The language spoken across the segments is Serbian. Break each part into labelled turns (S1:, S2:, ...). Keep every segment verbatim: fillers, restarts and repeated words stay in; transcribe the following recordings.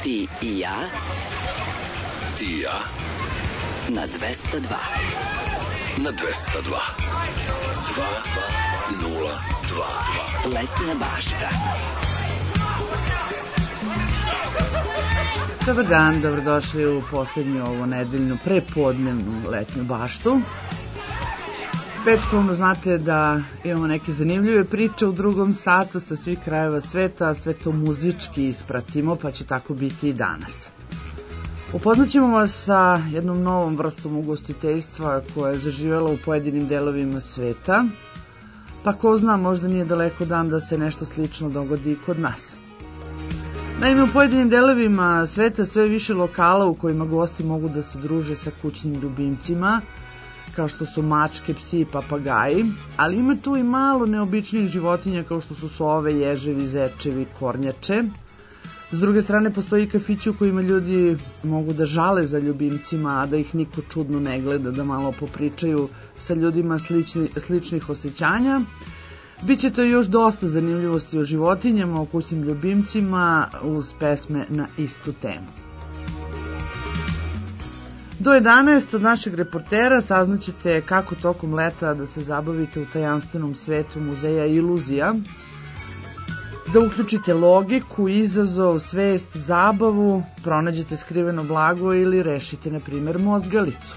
S1: Ti i ja.
S2: Ti i ja.
S1: Na dvesta dva.
S2: Na dvesta dva. Dva, nula, dva, dva.
S1: Letnja bašta.
S3: Dobar dan, dobrodošli u posljednju ovu nedeljnu prepodnevnu letnju baštu. Petkovno znate da imamo neke zanimljive priče u drugom satu sa svih krajeva sveta, sve to muzički ispratimo, pa će tako biti i danas. Upoznaćemo vas sa jednom novom vrstom ugostiteljstva koja je zaživjela u pojedinim delovima sveta, pa ko zna, možda nije daleko dan da se nešto slično dogodi i kod nas. Naime, u pojedinim delovima sveta sve više lokala u kojima gosti mogu da se druže sa kućnim ljubimcima, kao što su mačke, psi i papagaji, ali ima tu i malo neobičnijih životinja kao što su sove, ježevi, zečevi, kornjače. S druge strane, postoji i kafići u kojima ljudi mogu da žale za ljubimcima, a da ih niko čudno ne gleda, da malo popričaju sa ljudima slični, sličnih osjećanja. Biće to još dosta zanimljivosti o životinjama, o kućnim ljubimcima, uz pesme na istu temu. Do jedanaest od našeg reportera saznaćete kako tokom leta da se zabavite u tajanstvenom svetu muzeja iluzija, da uključite logiku, izazov, svest, zabavu, pronađete skriveno blago ili rešite, na primjer, mozgalicu.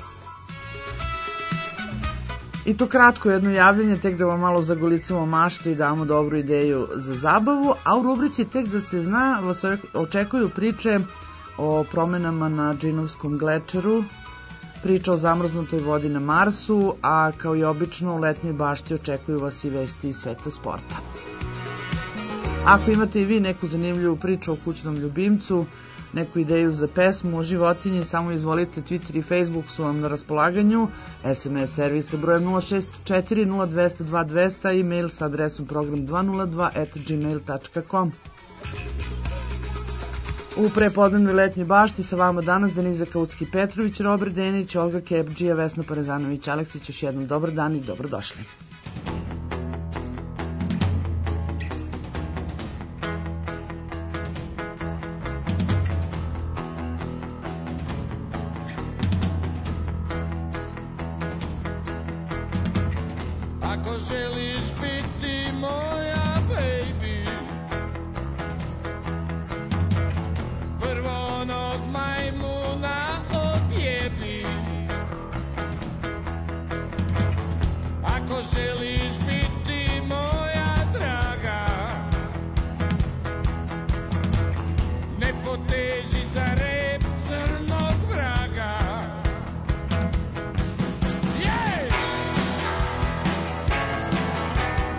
S3: I to kratko jedno javljanje, tek da vam malo zagolicamo maštu i damo dobru ideju za zabavu, a u rubrici tek da se zna vas očekuju priče o promenama na Džinovskom glečeru, priča o zamrznutoj vodi na Marsu, a kao i obično u letnjoj bašti očekuju vas i vesti iz sveta sporta. Ako imate i vi neku zanimljivu priču o kućnom ljubimcu, neku ideju za pesmu o životinji, samo izvolite, Twitter i Facebook su vam na raspolaganju, es em es servis sa brojem nula šest četiri nula dva nula dva dva nula nula, e-mail sa adresom program dva nula dva at gmail tačka com. U prepodnevnoj letnjoj bašti sa vama danas Deniza Kaucki-Petrović, Robert Denić, Olga Kepđija, Vesna Parezanović-Aleksić. Još jednom dobar dan i dobrodošli.
S4: Ako želiš biti moja baby, prvo onog majmuna odjebi. Ako želiš biti moja draga, ne poteži za rep crnog vraga. Yeah!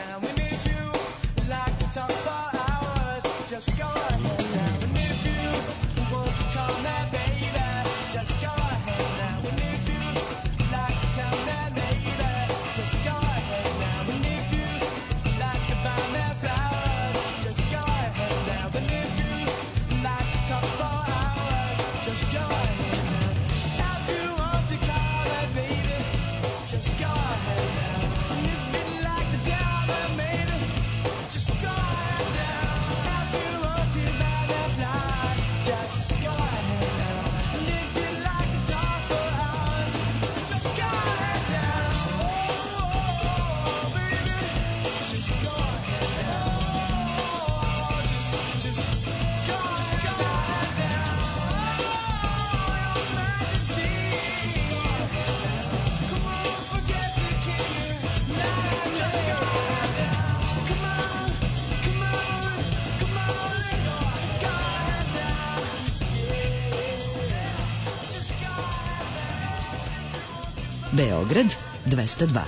S1: Beograd dvesta dva.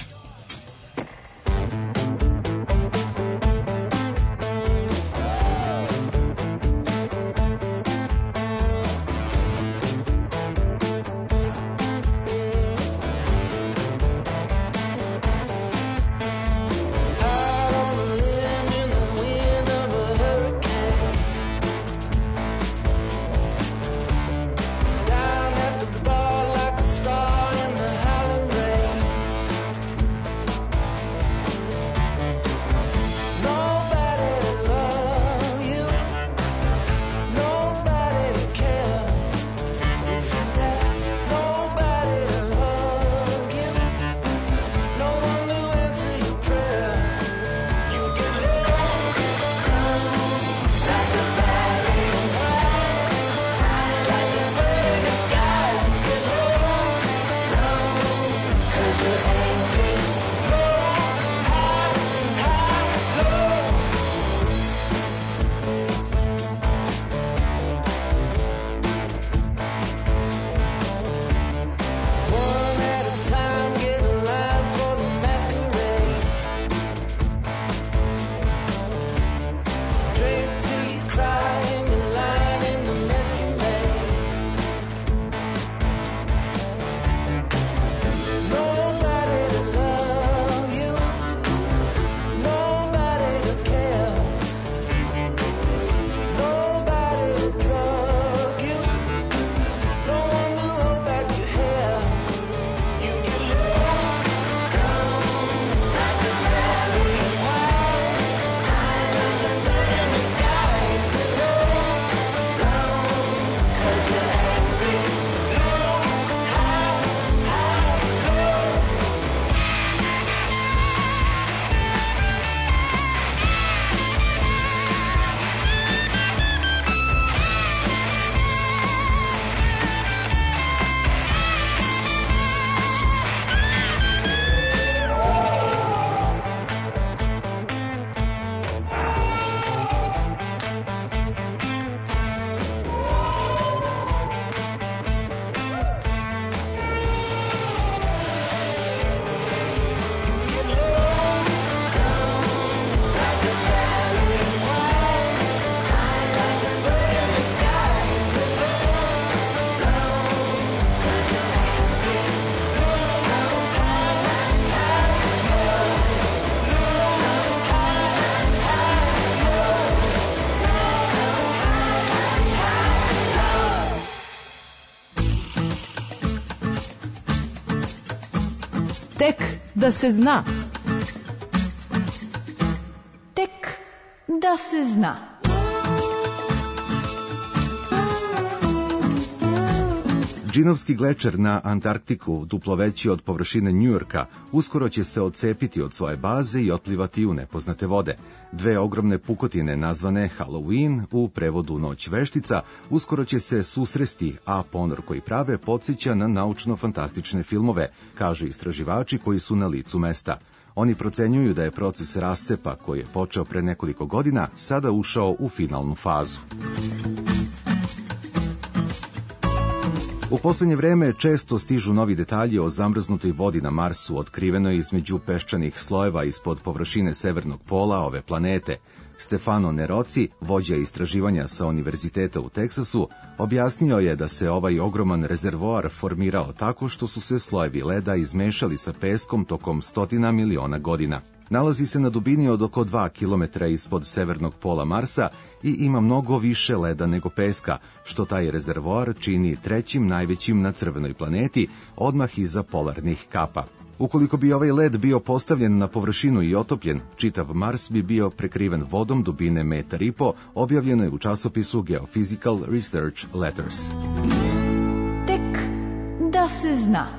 S5: Tek da se zna. Tek da se zna.
S6: Džinovski glečer na Antarktiku, duplo veći od površine Njujorka, uskoro će se odcepiti od svoje baze i otplivati u nepoznate vode. Dve ogromne pukotine nazvane Halloween, u prevodu Noć veštica, uskoro će se susresti, a ponor koji prave podsjeća na naučno-fantastične filmove, kažu istraživači koji su na licu mesta. Oni procenjuju da je proces rascepa, koji je počeo pre nekoliko godina, sada ušao u finalnu fazu. U poslednje vreme često stižu novi detalji o zamrznutoj vodi na Marsu, otkrivenoj između peščanih slojeva ispod površine severnog pola ove planete. Stefano Neroci, vođa istraživanja sa Univerziteta u Teksasu, objasnio je da se ovaj ogroman rezervoar formirao tako što su se slojevi leda izmešali sa peskom tokom stotina miliona godina. Nalazi se na dubini od oko dva kilometra ispod severnog pola Marsa i ima mnogo više leda nego peska, što taj rezervoar čini trećim najvećim na crvenoj planeti, odmah iza polarnih kapa. Ukoliko bi ovaj led bio postavljen na površinu i otopljen, čitav Mars bi bio prekriven vodom dubine metar i po, objavljeno je u časopisu Geophysical Research Letters.
S5: Tek da se zna.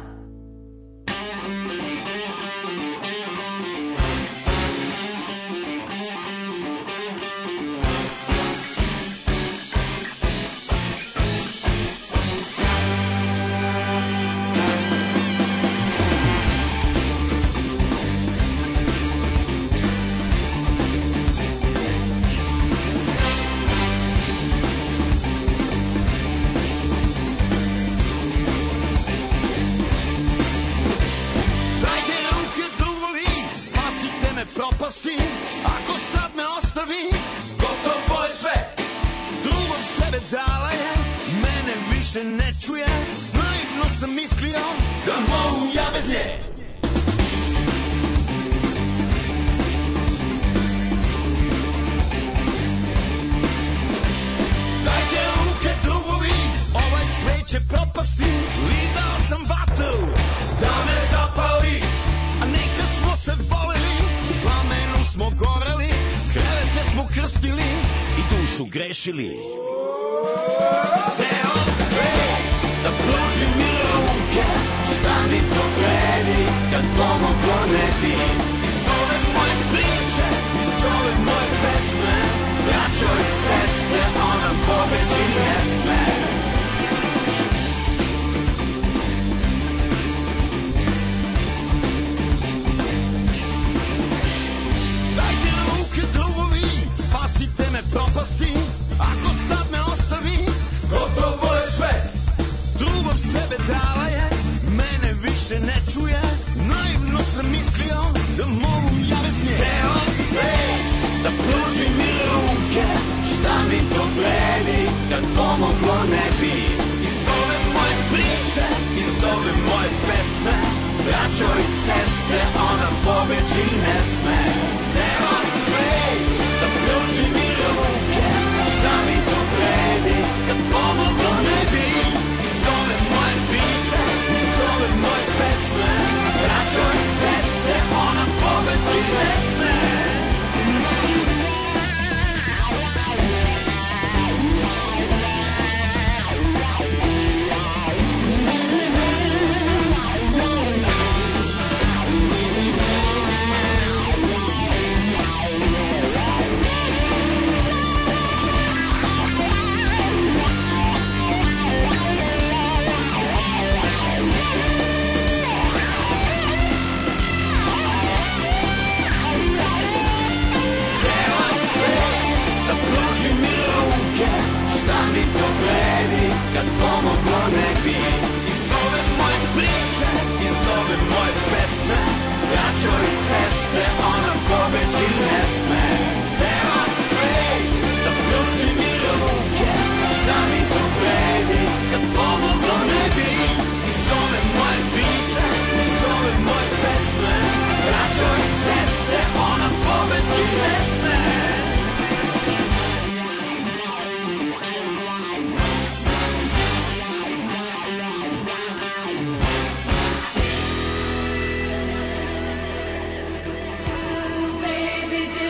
S7: Ako sad me ostavi, gotovo je sve. Drugom sebe dala je, mene više ne čuje. Naivno sam mislio da mogu ja bez nje. Dajte ruke drugovi, ovaj svet će propasti. Lizao sam vatru da me zapali, a nekad smo se voleli, u plamenu smo goreli, krevete smo krstili i dušu grešili. Ceo svet da pruži mi ruke, šta mi to vredi kad pomoglo ne bi. Iz ove moje priče, iz ove moje pesme, braćo i sestre, ona pobeći ne sme. Spasite me propasti, ako sad me ostavi, gotovo je sve. Drugom sebe dala je, mene više ne čuje. Naivno sam mislio da mogu ja bez nje. Ceo svet da pruži mi ruke, šta mi to vredi kad pomoglo ne bi. Iz ove moje priče, iz ove moje pesme, braćo i sestre, ona pobeći ne sme. Ceo svet da pruži mi ruke, šta mi to vredi kad pomoglo ne bi. Iz ove moje priče, iz ove moje pesme, braćo i sestre, ona pobeći ne sme. Kad pomoglo ne bi. Iz ove moje priče, iz ove moje pesme, braćo i sestre, ona pobeći ne sme. Ceo svet da pruži mi ruke, šta mi to vredi kad pomoglo ne bi. Iz ove moje priče, iz ove moje pesme, braćo i sestre, ona pobeći ne sme.
S8: Baby,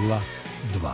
S8: nula dva.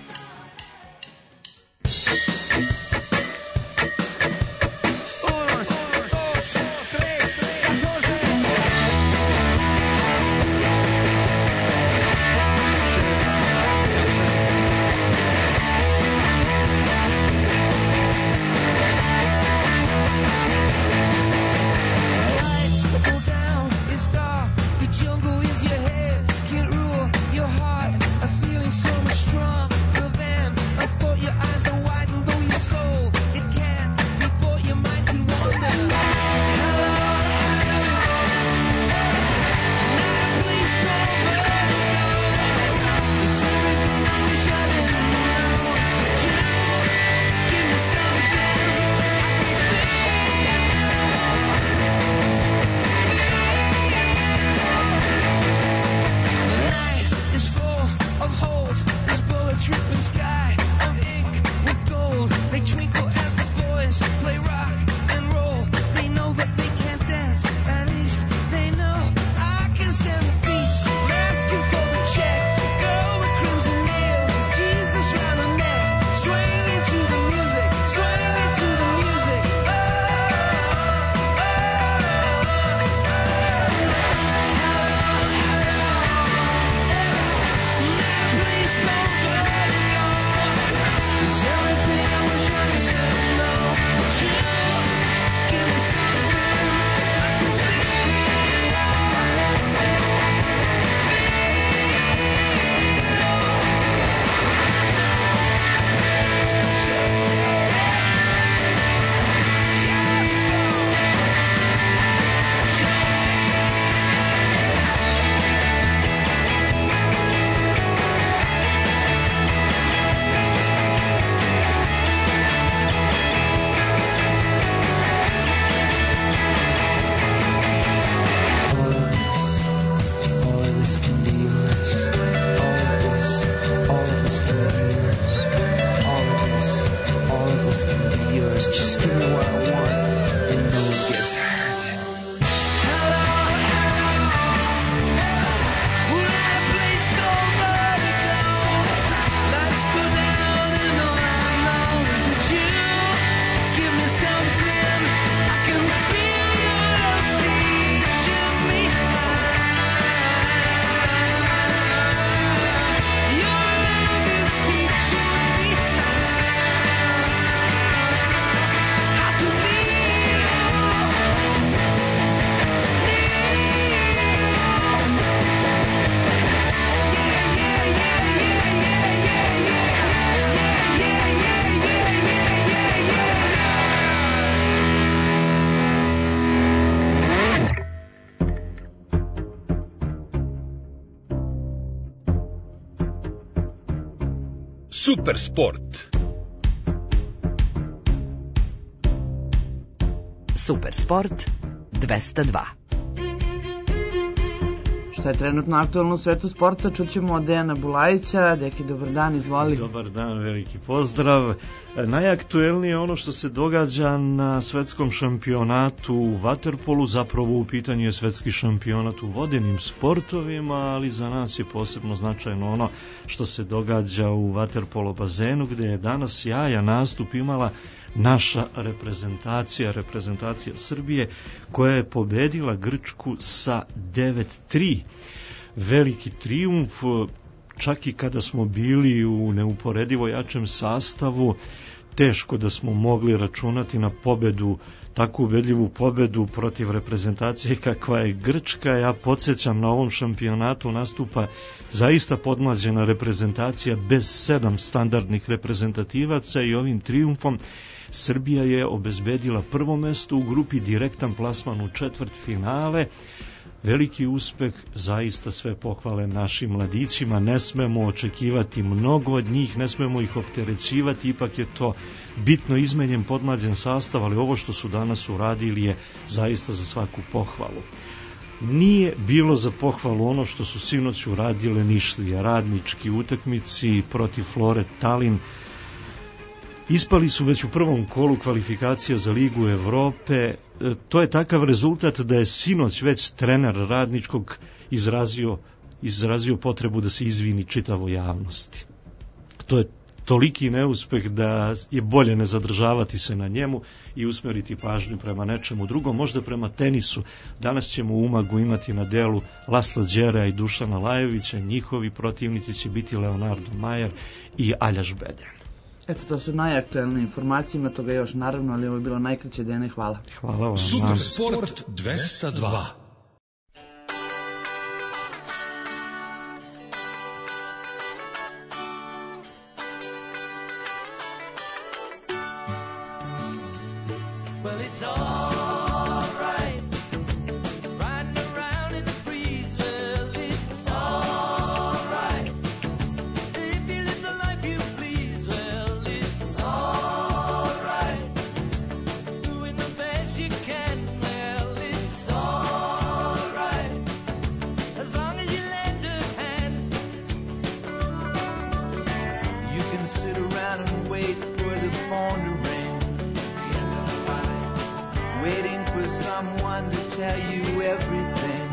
S9: Super sport.
S1: Super sport dvesta dva.
S3: Šta je trenutno aktualno u svetu sporta, čućemo od Dejana Bulajića. Deki, dobar dan, izvoli.
S10: Dobar dan, veliki pozdrav. Najaktuelnije je ono što se događa na svetskom šampionatu u vaterpolu, zapravo u pitanju je svetski šampionat u vodenim sportovima, ali za nas je posebno značajno ono što se događa u vaterpolo bazenu, gde je danas sjajan nastup imala naša reprezentacija, reprezentacija Srbije, koja je pobedila Grčku sa devet tri. Veliki trijumf, čak i kada smo bili u neuporedivo jačem sastavu, teško da smo mogli računati na pobedu, takvu ubedljivu pobedu protiv reprezentacije kakva je Grčka. Ja podsjećam, na ovom šampionatu nastupa zaista podmlađena reprezentacija bez sedam standardnih reprezentativaca i ovim trijumfom Srbija je obezbedila prvo mesto u grupi, direktan plasman u četvrtfinale. Veliki uspeh, zaista sve pohvale našim mladićima, ne smemo očekivati mnogo od njih, ne smemo ih opterećivati, ipak je to bitno izmenjen podmlađen sastav, ali ovo što su danas uradili je zaista za svaku pohvalu. Nije bilo za pohvalu ono što su sinoć uradile Nišlije, radnički utakmici protiv Flore Talin. Ispali su već u prvom kolu kvalifikacija za Ligu Evrope. To je takav rezultat da je sinoć već trener radničkog izrazio izrazio potrebu da se izvini čitavoj javnosti. To je toliki neuspeh da je bolje ne zadržavati se na njemu i usmeriti pažnju prema nečemu drugom, možda prema tenisu. Danas ćemo u Umagu imati na delu Lasla Đerea i Dušana Lajovića, njihovi protivnici će biti Leonardo Majer i Aljaž Beden.
S3: Eto, to su najaktualne informacije, ima toga još naravno, ali ovo je bilo najkraće. Dene, hvala.
S10: Hvala vam.
S9: Super sport dvesta dva.
S7: Well, it's all right. Riding around in the breeze. Well, it's all right. If you live the life you please. Well, it's all right. Doing the best you can. Well, it's all right. As long as you lend a hand. You can sit around and wait for the phone to ring. Waiting for someone to tell you everything.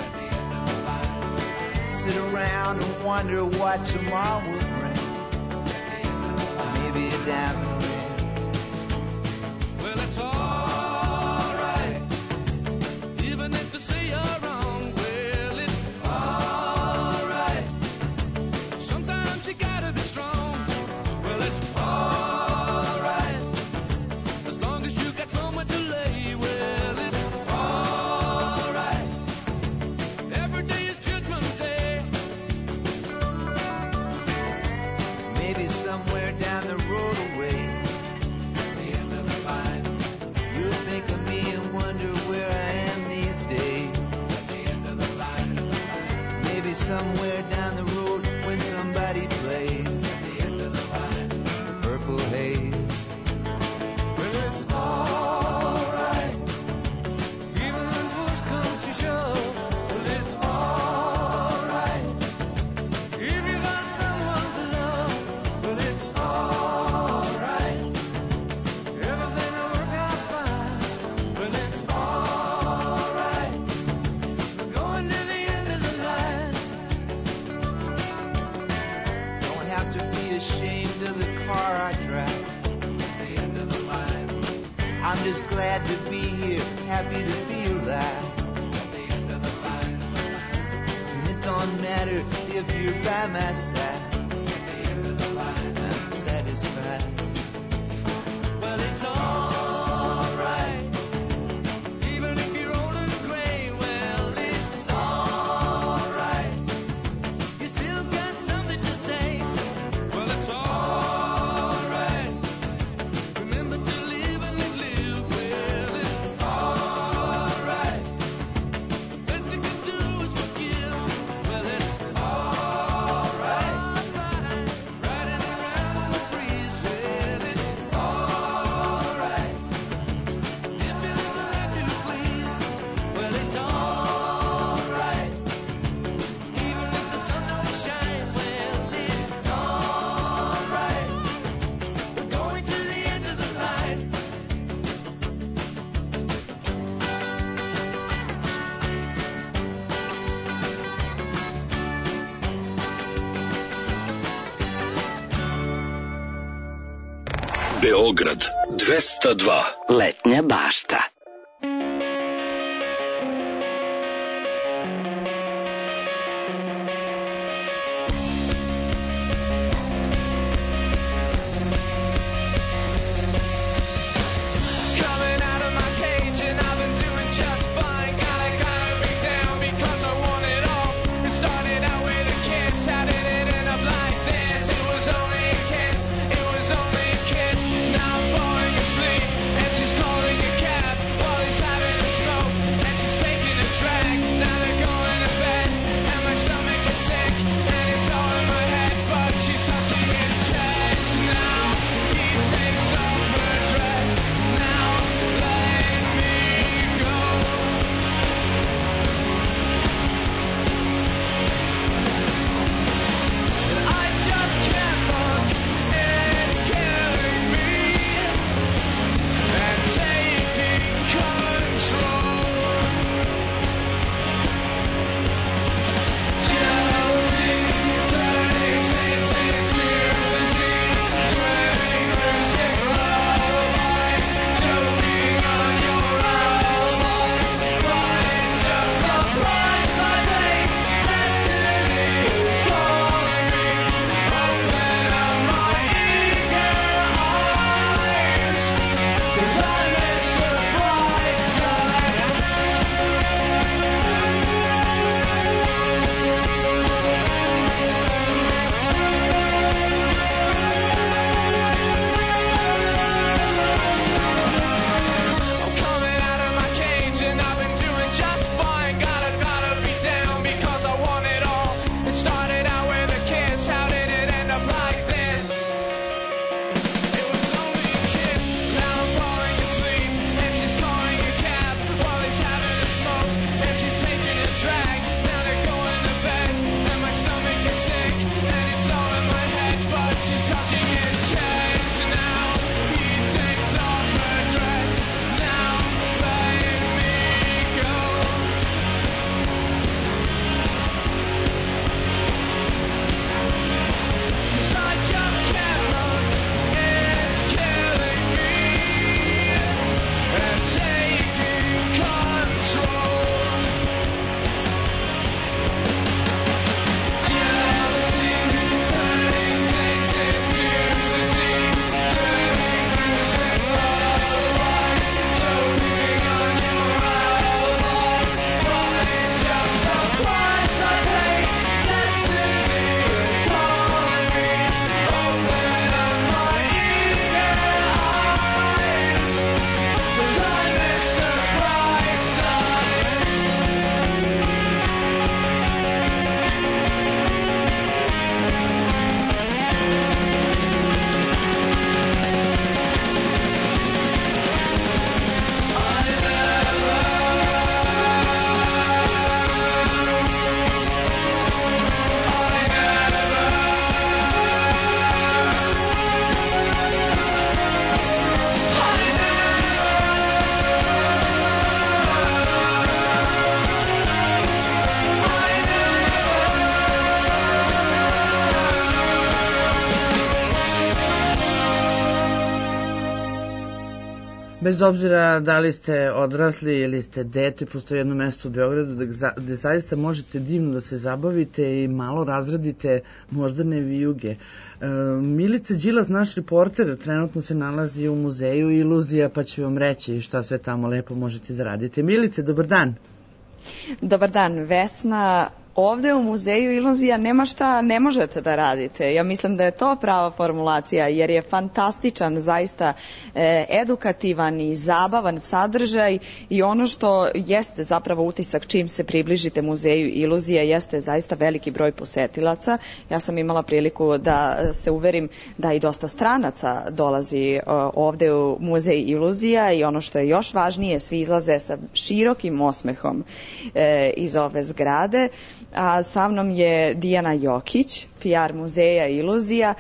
S7: Sit around and wonder what tomorrow will bring. Maybe a diamond ring. Well, it's all right. Even if they say you're wrong. Well, it's all right. Sometimes you gotta be strong. Well, it's all right. As long as you got someone to lay. Somewhere down the road away, at the end of the line, you'll think of me and wonder where I am these days. At the end of the line, maybe somewhere down the road when somebody plays. At the end of the line, Purple Haze. Well, it's all right, even when push comes to shove. Well, it's all right, if you got someone to love. Well, it's all right. Everything will work out fine. Well, it's all right. We're going to the end of the line. Don't have to be ashamed of the car I drive. The end of the line. I'm just glad to be here, happy to feel that. The end of the line. And it don't matter if you're by my side. I'm satisfied. Well, it's all right. Even if you're old and gray, well, it's all right. You still got something to say. Well, it's all right. Remember to live and live. Well, it's all right. The best you can do is forgive. Well, it's all right. Riding around in the breeze. Well, it's all right. If you live the life you please. Well, it's all right. Even if the sun don't shine. Well, it's all right. We're going to the end of the line.
S2: Beograd dvesta dva.
S1: Letnja bašta.
S7: Coming out of my cage and I've been doing just fine. Gotta gotta be down because I want it all. It started out with a kiss, how did it end up like this? It was only a kiss, it was only a kiss. Now I'm falling asleep and she's calling a cab.
S3: Bez obzira da li ste odrasli ili ste dete, postoji jedno mesto u Beogradu gde zaista možete divno da se zabavite i malo razradite moždane vijuge. Milica Đilas, naš reporter, trenutno se nalazi u muzeju Iluzija, pa ću vam reći šta sve tamo lepo možete da radite. Milice, dobar dan.
S8: Dobar dan, Vesna. Ovde u muzeju Iluzija nema šta ne možete da radite. Ja mislim da je to prava formulacija, jer je fantastičan, zaista e, edukativan i zabavan sadržaj i ono što jeste zapravo utisak čim se približite muzeju Iluzija jeste zaista veliki broj posetilaca. Ja sam imala priliku da se uverim da i dosta stranaca dolazi o, ovde u muzej Iluzija i ono što je još važnije, svi izlaze sa širokim osmehom e, iz ove zgrade. A sa mnom je Dijana Jokić, P R muzeja Iluzija.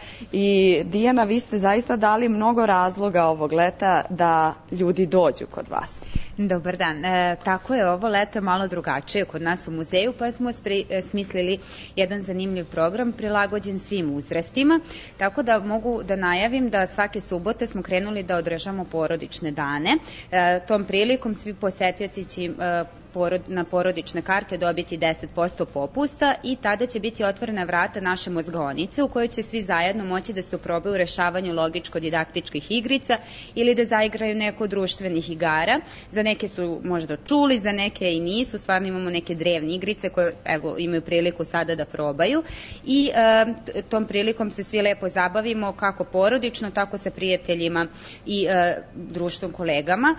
S8: I Dijana, vi ste zaista dali mnogo razloga ovog leta da ljudi dođu kod vas.
S11: Dobar dan. E, tako je, ovo leto je malo drugačije kod nas u muzeju, pa smo spri, e, smislili jedan zanimljiv program prilagođen svim uzrastima, tako da mogu da najavim da svake subote smo krenuli da održamo porodične dane. E, tom prilikom svi posetioci će e, porod, na porodične karte dobiti deset posto popusta i tada će biti otvorena vrata naše mozgaonice u kojoj će svi zajedno moći da se uprobaju u rešavanju logičko-didaktičkih igrica ili da zaigraju neko od društvenih igara. Za neke su možda čuli, za neke i nisu, stvarno imamo neke drevne igrice koje evo, imaju priliku sada da probaju i e, tom prilikom se svi lepo zabavimo kako porodično, tako sa prijateljima i e, društvom kolegama.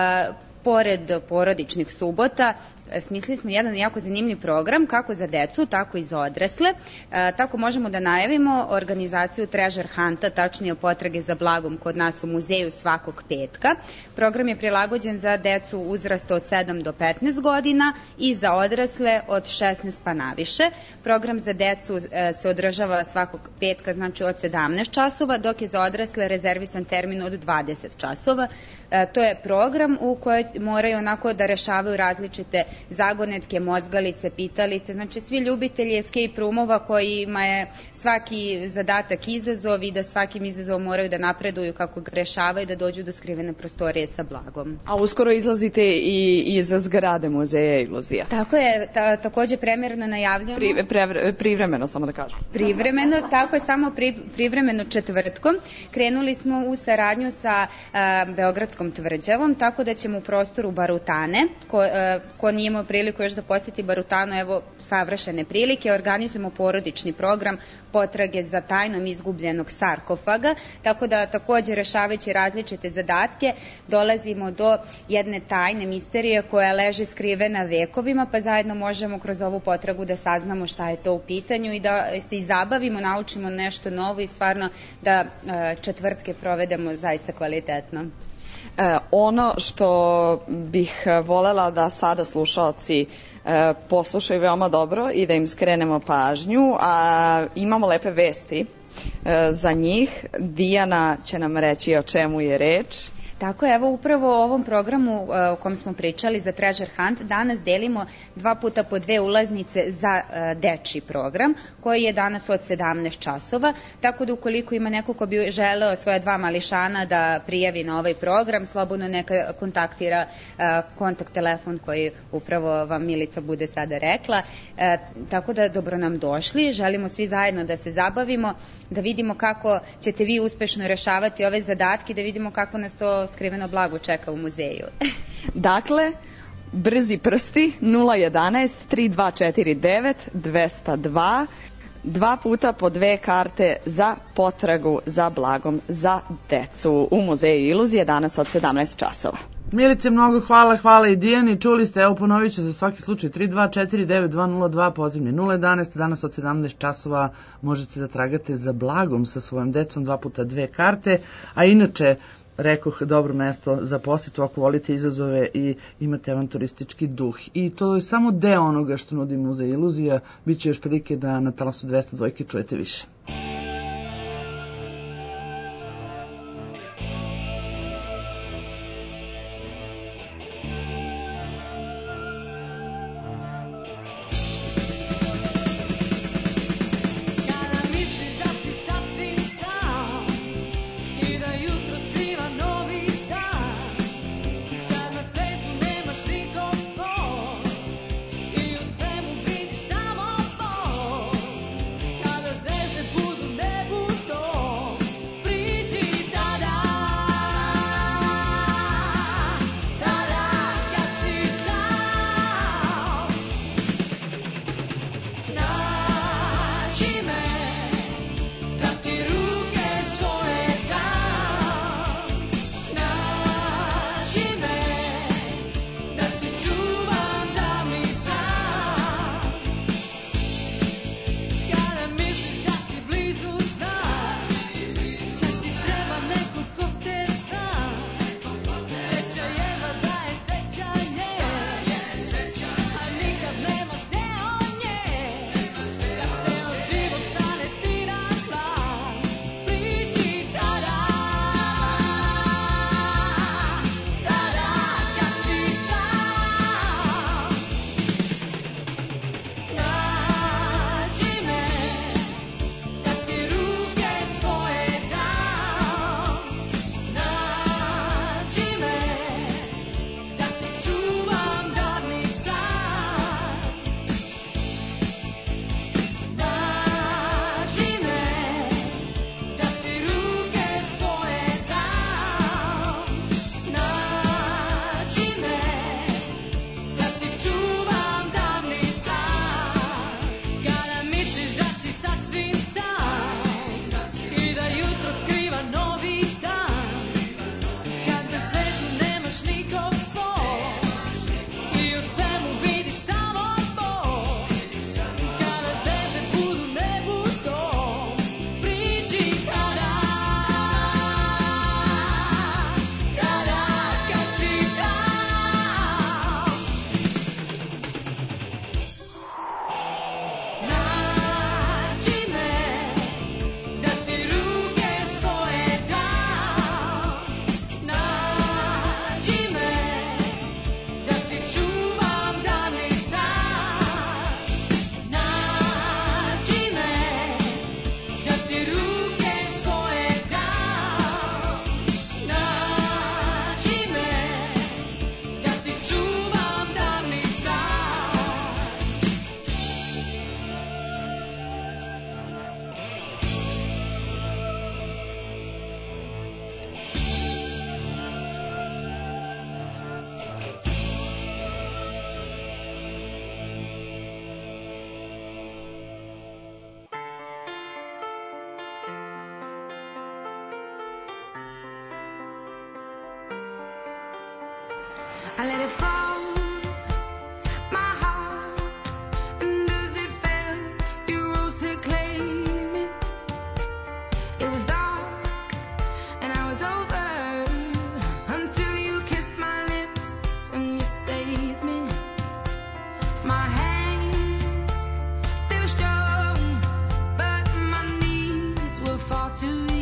S11: E, Pored porodičnih subota, smislili smo jedan jako zanimljiv program kako za decu, tako i za odrasle. E, tako možemo da najavimo organizaciju Treasure Hunta, tačnije potrage za blagom kod nas u muzeju svakog petka. Program je prilagođen za decu uzrasta od sedam do petnaest godina i za odrasle od šesnaest pa naviše. Program za decu e, se održava svakog petka, znači od sedamnaest časova, dok je za odrasle rezervisan termin od dvadeset časova. E, to je program u kojoj moraju onako da rešavaju različite zagonetke, mozgalice, pitalice, znači svi ljubitelji escape roomova kojima je svaki zadatak izazov i da svakim izazovom moraju da napreduju kako ga rešavaju, da dođu do skrivene prostorije sa blagom.
S8: A uskoro izlazite i iza zgrade muzeja Iluzija.
S11: Tako je, ta, takođe premjerno najavljamo.
S8: Pri, pre, privremeno, samo da kažem.
S11: Privremeno, tako je, samo pri, privremeno četvrtkom. Krenuli smo u saradnju sa a, Beogradskom tvrđavom, tako da ćemo u prostoru Barutane, ko, a, ko nije imao priliku još da posjeti Barutanu, evo savršene prilike, organizujemo porodični program potrage za tajnom izgubljenog sarkofaga, tako da takođe rešavajući različite zadatke dolazimo do jedne tajne misterije koja leže skrivena vekovima, pa zajedno možemo kroz ovu potragu da saznamo šta je to u pitanju i da se i zabavimo, naučimo nešto novo i stvarno da četvrtke provedemo zaista kvalitetno.
S8: E, ono što bih volela da sada slušalci e, poslušaju veoma dobro i da im skrenemo pažnju, a imamo lepe vesti e, za njih. Dijana će nam reći o čemu je reč.
S11: Tako je, evo upravo u ovom programu o kom smo pričali za Treasure Hunt danas delimo dva puta po dve ulaznice za dečiji program koji je danas od sedamnaest časova, tako da ukoliko ima neko ko bi želeo svoje dva mališana da prijavi na ovaj program, slobodno neka kontaktira kontakt telefon koji upravo vam Milica bude sada rekla, tako da dobro nam došli, želimo svi zajedno da se zabavimo, da vidimo kako ćete vi uspešno rešavati ove zadatke, da vidimo kako nas to skriveno blago čeka u muzeju.
S8: Dakle, brzi prsti nula jedanaest tri dva četiri devet dve zero dva, dva puta po dve karte za potragu za blagom za decu u muzeju Iluzije danas od sedamnaest časova.
S3: Milice, mnogo hvala, hvala i Dijani. Čuli ste, evo ponovit ću za svaki slučaj, tri dva četiri devet dva nula dva, pozivni nula jedanaest, danas od sedamnaest časova možete da tragate za blagom sa svojom decom, dva puta dve karte, a inače, rekoh, dobro mesto za posjetu ako volite izazove i imate avanturistički duh. I to je samo deo onoga što nudi Muzej Iluzija, bit će još prilike da na talasu dvesta dva čujete više.
S12: Novi dan, I let it fall, my heart, and as it fell, you rose to claim it. It was dark, and I was over, until you kissed my lips, and you saved me. My hands, they were strong, but my knees were far too weak.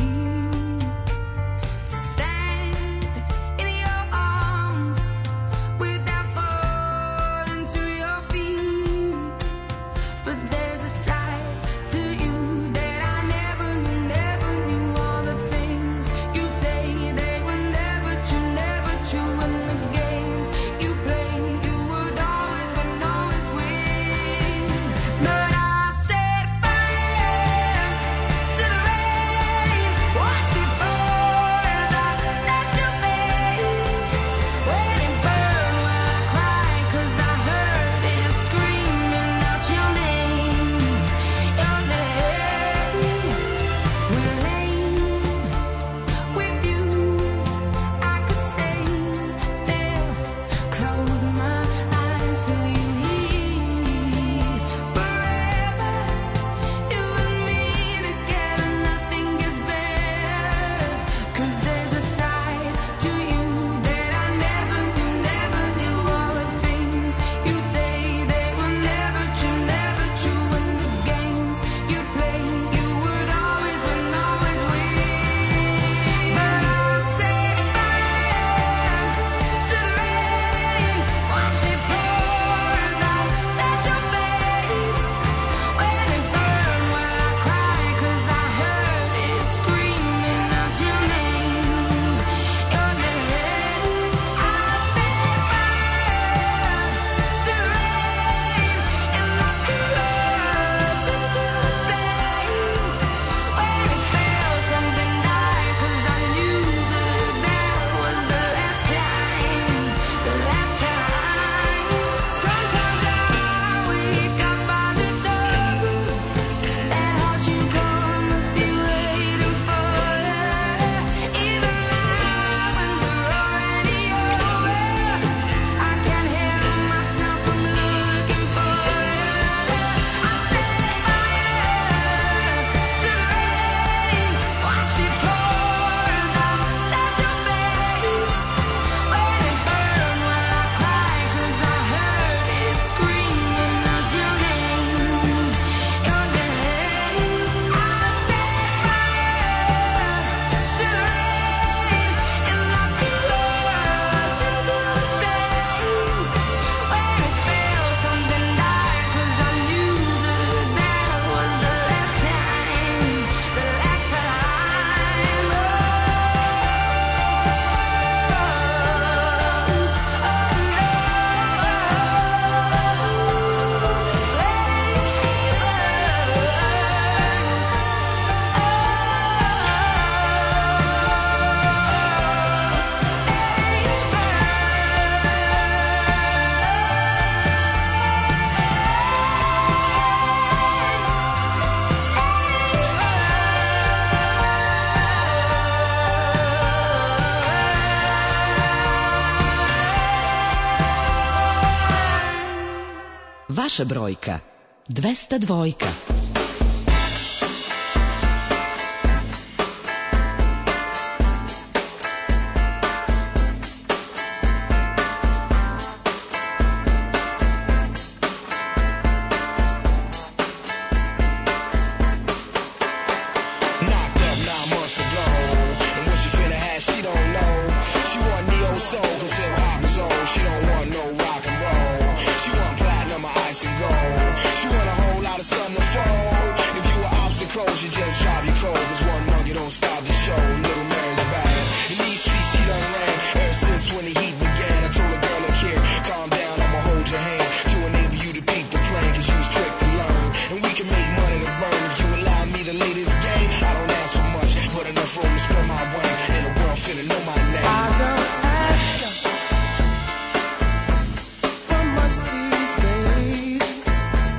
S1: Vaša brojka dvesta dvojka.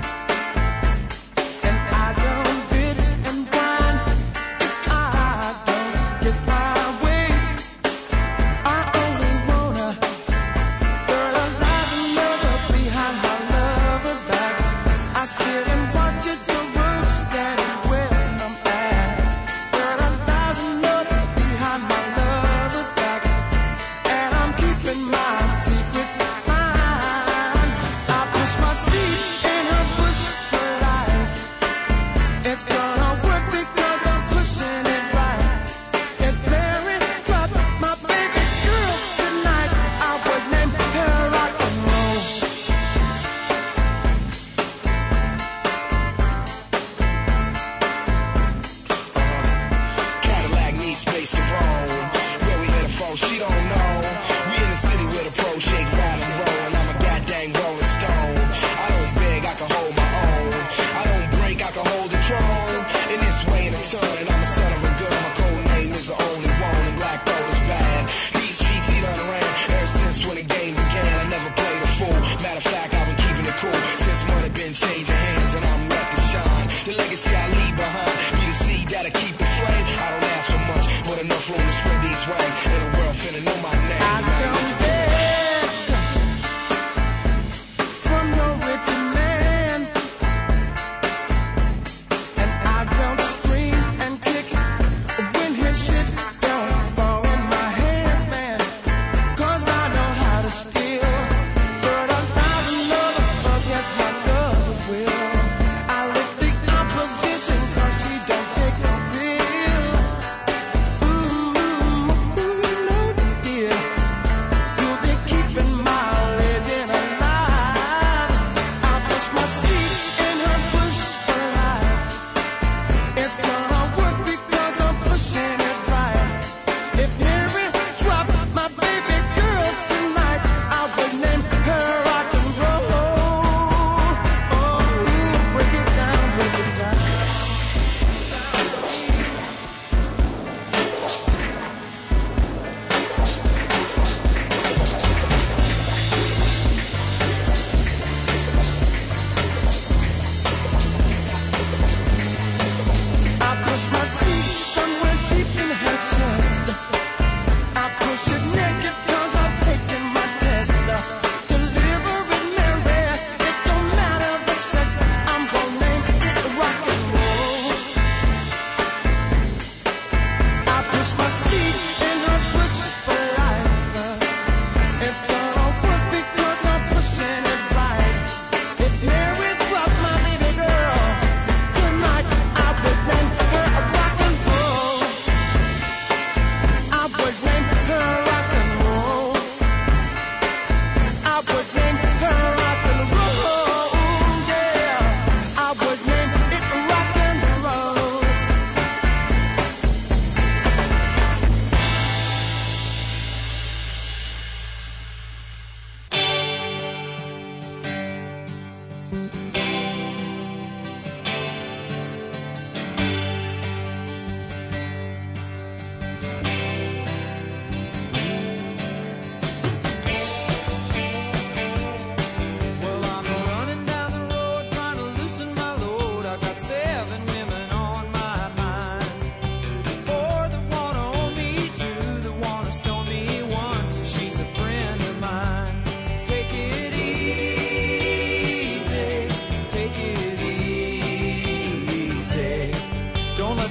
S12: I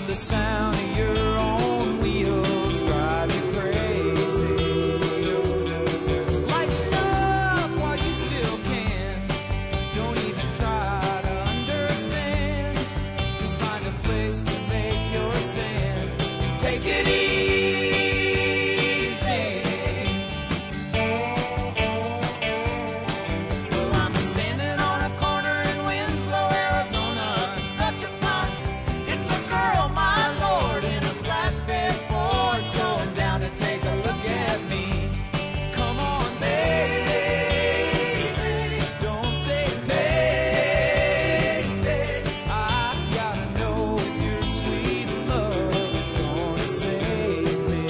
S7: the sound of your own wheels drive you crazy. Lighten up while you still can. Don't even try to understand. Just find a place to make your stand. Take it easy. Well, I'm standing on a corner in Winslow, Arizona. It's such a punt. It's a girl, my lord, in a flatbed Ford, slowing down to take a look at me. Come on, baby, don't say baby. I gotta know if your sweet love is gonna save me.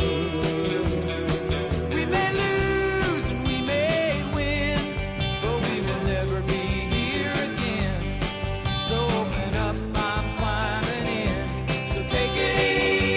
S7: We may lose and we may win, but we will never be here again. So open up, I'm climbing in. So take it easy.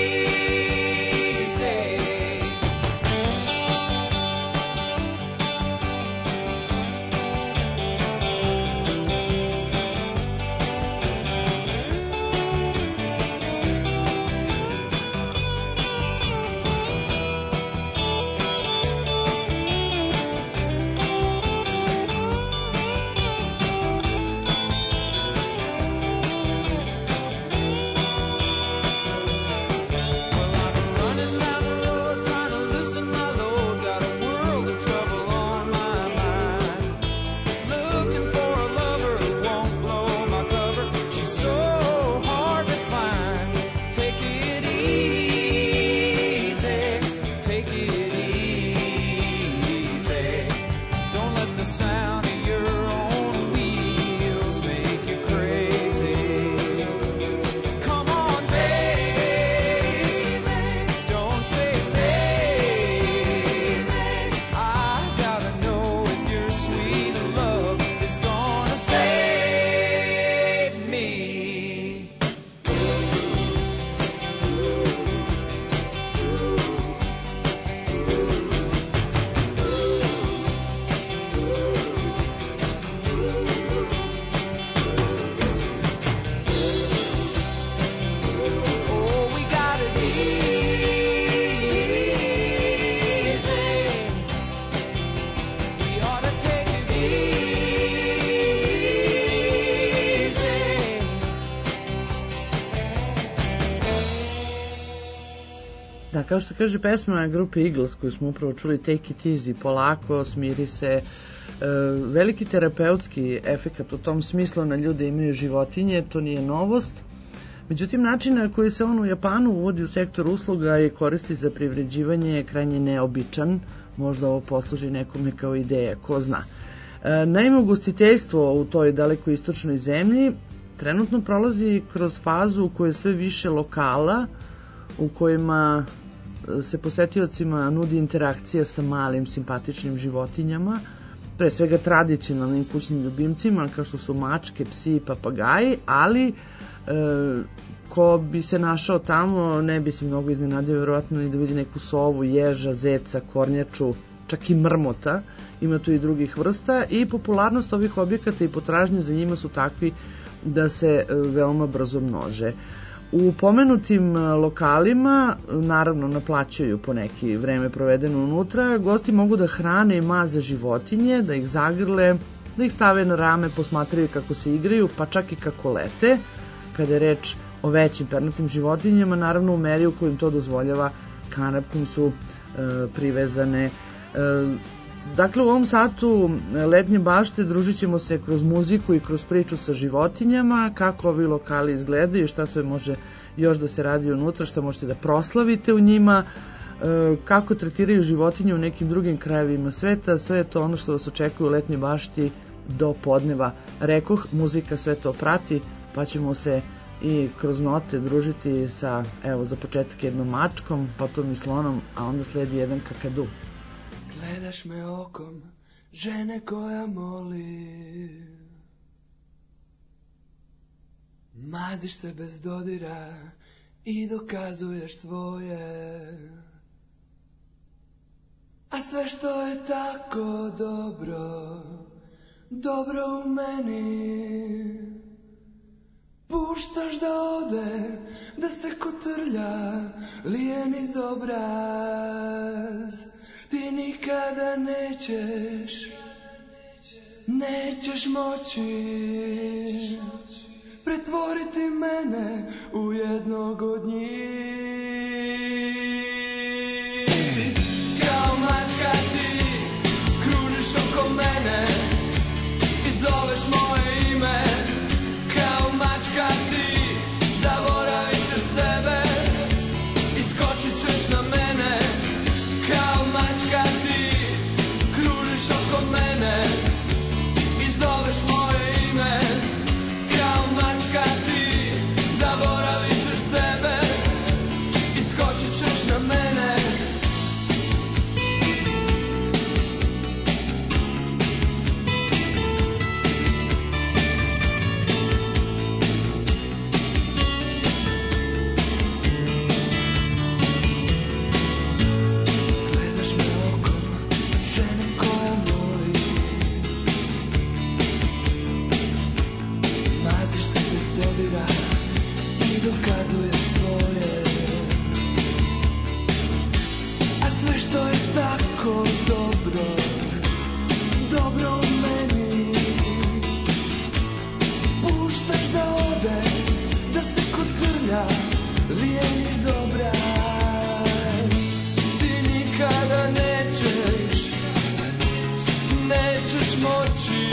S7: Well, I'm running down the road, trying to loosen my load. Got a world of trouble on my mind. Looking for a lover who won't blow my cover. She's so hard to find. Take it easy, take it easy. Don't let the sound of your own wheels make you crazy. Come on, baby, don't say baby. I gotta know if your sweet love is gonna save me. Oh, we got it easy. We ought to take it easy.
S3: Da, kao što kaže pesma grupe Eagles koju smo upravo čuli, Take it easy, polako, smiri se, e, veliki terapeutski efekat u tom smislu na ljude imaju životinje, to nije novost. Međutim, način na koji se on u Japanu uvodi u sektor usluga i koristi za privređivanje je krajnje neobičan, možda ovo posluži nekome kao ideja, ko zna. E, naime, ugostiteljstvo u toj daleko istočnoj zemlji trenutno prolazi kroz fazu u kojoj je sve više lokala u kojima se posetiocima nudi interakcija sa malim simpatičnim životinjama, pre svega tradicionalnim kućnim ljubimcima kao što su mačke, psi, papagaji, ali e, ko bi se našao tamo ne bi se mnogo iznenadio vjerojatno i da vidi neku sovu, ježa, zeca, kornjaču, čak i mrmota, ima tu i drugih vrsta i popularnost ovih objekata i potražnje za njima su takvi da se e, veoma brzo množe. U pomenutim lokalima, naravno naplaćaju po neki vreme provedeno unutra, gosti mogu da hrane i maze životinje, da ih zagrle, da ih stave na rame, posmatraju kako se igraju, pa čak i kako lete. Kada je reč o većim pernatim životinjama, naravno u meri u kojim to dozvoljava kanap kojim su e, privezane. E, dakle, u ovom satu letnje bašte družit ćemo se kroz muziku i kroz priču sa životinjama, kako ovi lokali izgledaju, šta sve može još da se radi unutra, šta možete da proslavite u njima, e, kako tretiraju životinje u nekim drugim krajevima sveta, sve je to ono što vas očekuje u letnjoj bašti do podneva. Rekoh, muzika sve to prati, pa ćemo se i kroz note družiti sa, evo, za početak jednom mačkom, potom i slonom, a onda sledi jedan kakadu.
S13: Gledaš me okom žene koja moli, maziš se bez dodira i dokazuješ svoje, a sve što je tako dobro, dobro u meni, puštaš da ode, da se kotrlja, lijen iz obraz. Ti nikada nećeš, nećeš moći pretvoriti mene u jednog od njih. Kao mačka ti kružiš oko mene i zoveš moje ime. Kao mačka ti zaboravit ćeš sebe i skočit ćeš na mene. Kao mačka ti kružiš oko mene i zoveš moje ime. Kao mačka ti zaboravit ćeš sebe i skočit ćeš na mene. Gledaš me okom žene koja voli, maziš se bez dodira i dokazuješ svoje. A sve što je tako dobro, dobro u meni, puštaš da ode, da se kotrlja, lijen iz obraz. Ti nikada nećeš, nećeš moći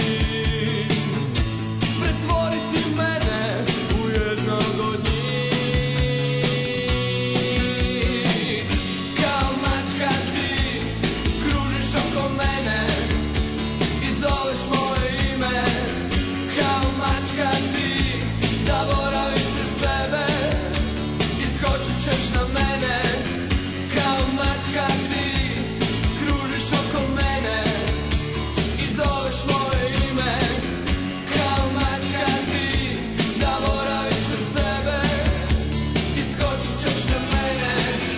S13: pretvoriti mene u jednog od njih. Kao mačka ti kružiš oko mene i zoveš moje ime. Kao mačka ti zaboravit ćeš sebe i skočit ćeš na mene. Kao mačka ti kružiš oko mene i zoveš moje ime. Kao mačka ti zaboravit ćeš sebe i skočit ćeš na mene.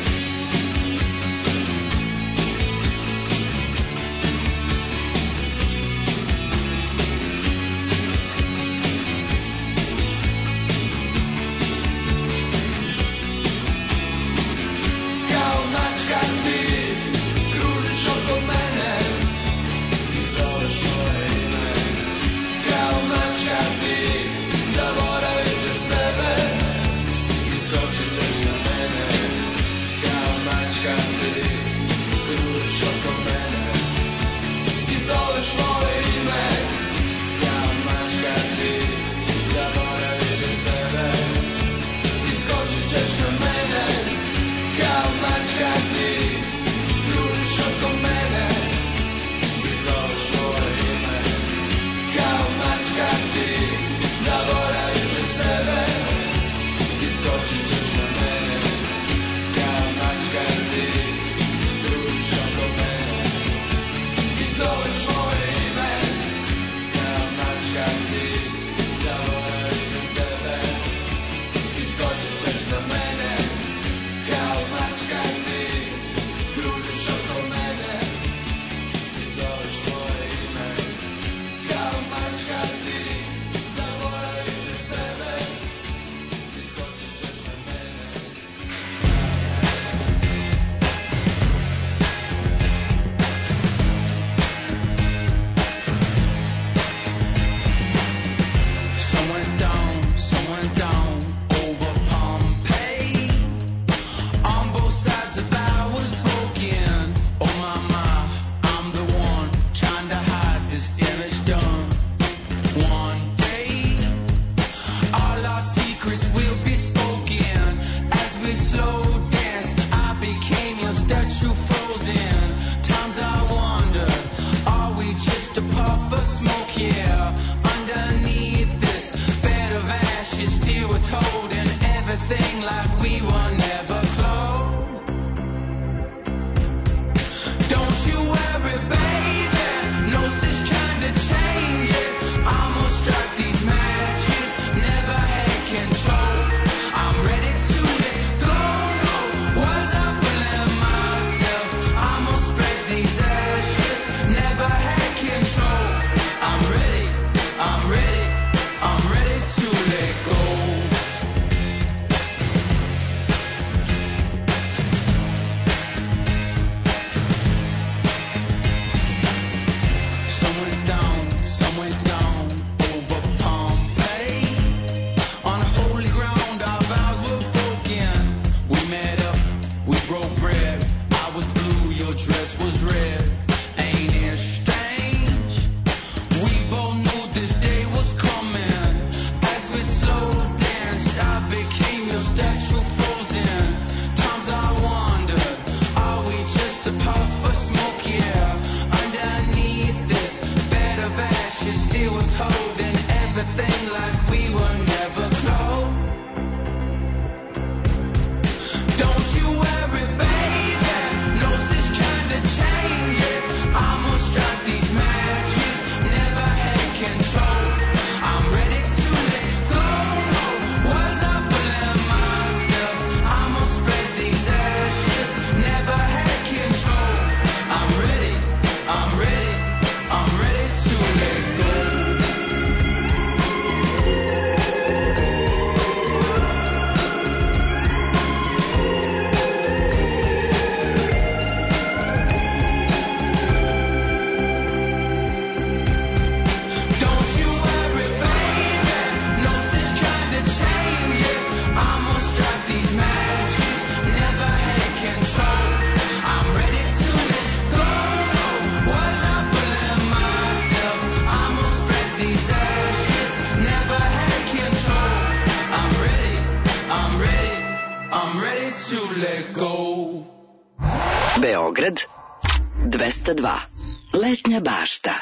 S13: Kao mačka ti kružiš oko mene i zoveš moje ime. Kao mačka ti zaboravit ćeš sebe i skočit ćeš na mene. Kao mačka ti kružiš oko mene i zoveš moje ime. Kao mačka ti zaboravit ćeš sebe i skočit ćeš na mene. Kao mačka ti kružiš oko mene i zoveš moje ime. Kao mačka ti zaboravit ćeš sebe i skočit ćeš na mene. Kao mačka ti kružiš oko mene i zoveš moje ime. Kao mačka ti zaboravit ćeš sebe i skočit ćeš na mene. ready to let go.
S1: Beograd dvesta dva. Letnja bašta.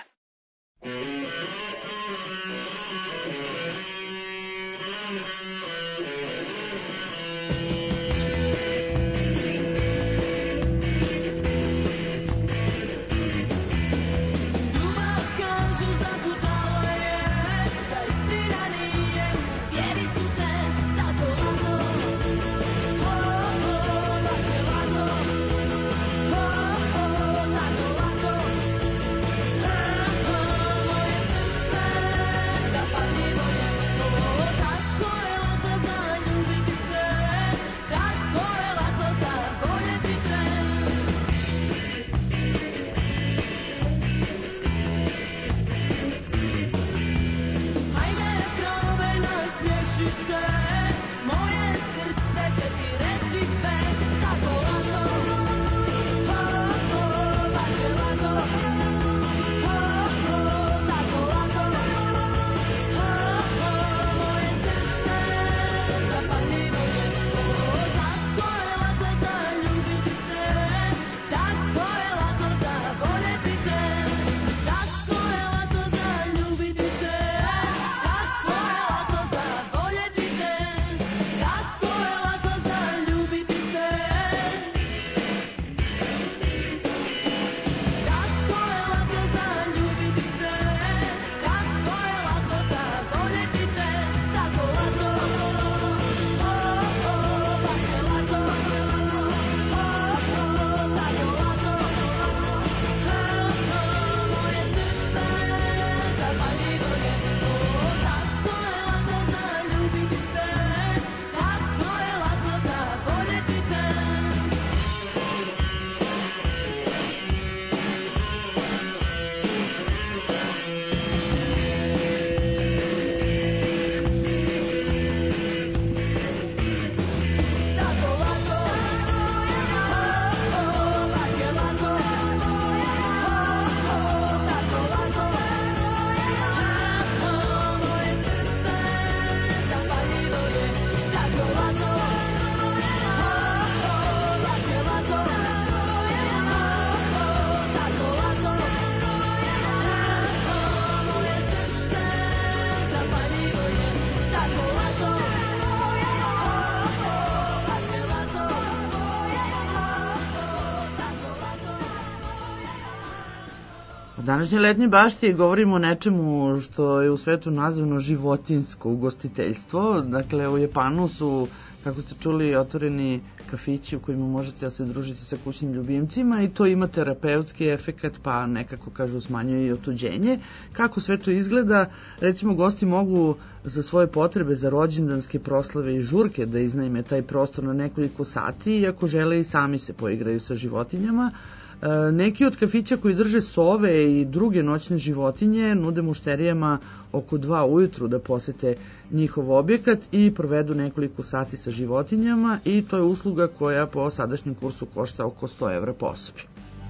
S3: U današnjoj letnjoj bašti govorimo o nečemu što je u svetu nazvano životinjsko ugostiteljstvo. Dakle, u Japanu su, kako ste čuli, otvoreni kafići u kojima možete da se družite sa kućnim ljubimcima i to ima terapeutski efekat, pa nekako, kažu, smanjuje i otuđenje. Kako sve to izgleda? Recimo, gosti mogu za svoje potrebe, za rođendanske proslave i žurke da iznajme taj prostor na nekoliko sati i ako žele i sami se poigraju sa životinjama. Neki od kafića koji drže sove i druge noćne životinje nude mušterijama oko dva ujutru da posete njihov objekat i provedu nekoliko sati sa životinjama i to je usluga koja po sadašnjem kursu košta oko sto evra po osobi.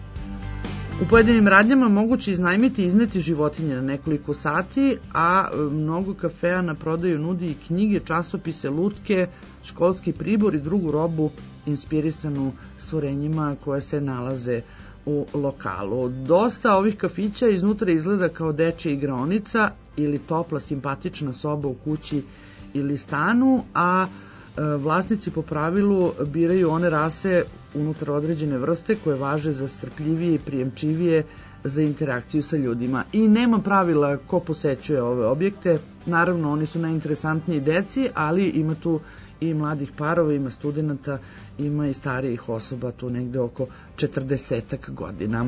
S3: U pojedinim radnjama moguće iznajmiti i izneti životinje na nekoliko sati, a mnogo kafeja na prodaju nudi i knjige, časopise, lutke, školski pribor i drugu robu inspirisanu stvorenjima koje se nalaze u lokalu. Dosta ovih kafića iznutra izgleda kao dečja igraonica ili topla, simpatična soba u kući ili stanu, a vlasnici po pravilu biraju one rase unutar određene vrste koje važe za strpljivije i prijemčivije za interakciju sa ljudima. I nema pravila ko posećuje ove objekte. Naravno, oni su najinteresantniji deci, ali ima tu i mladih parova, ima studenta, ima i starijih osoba, tu negde oko četrdesetak godina.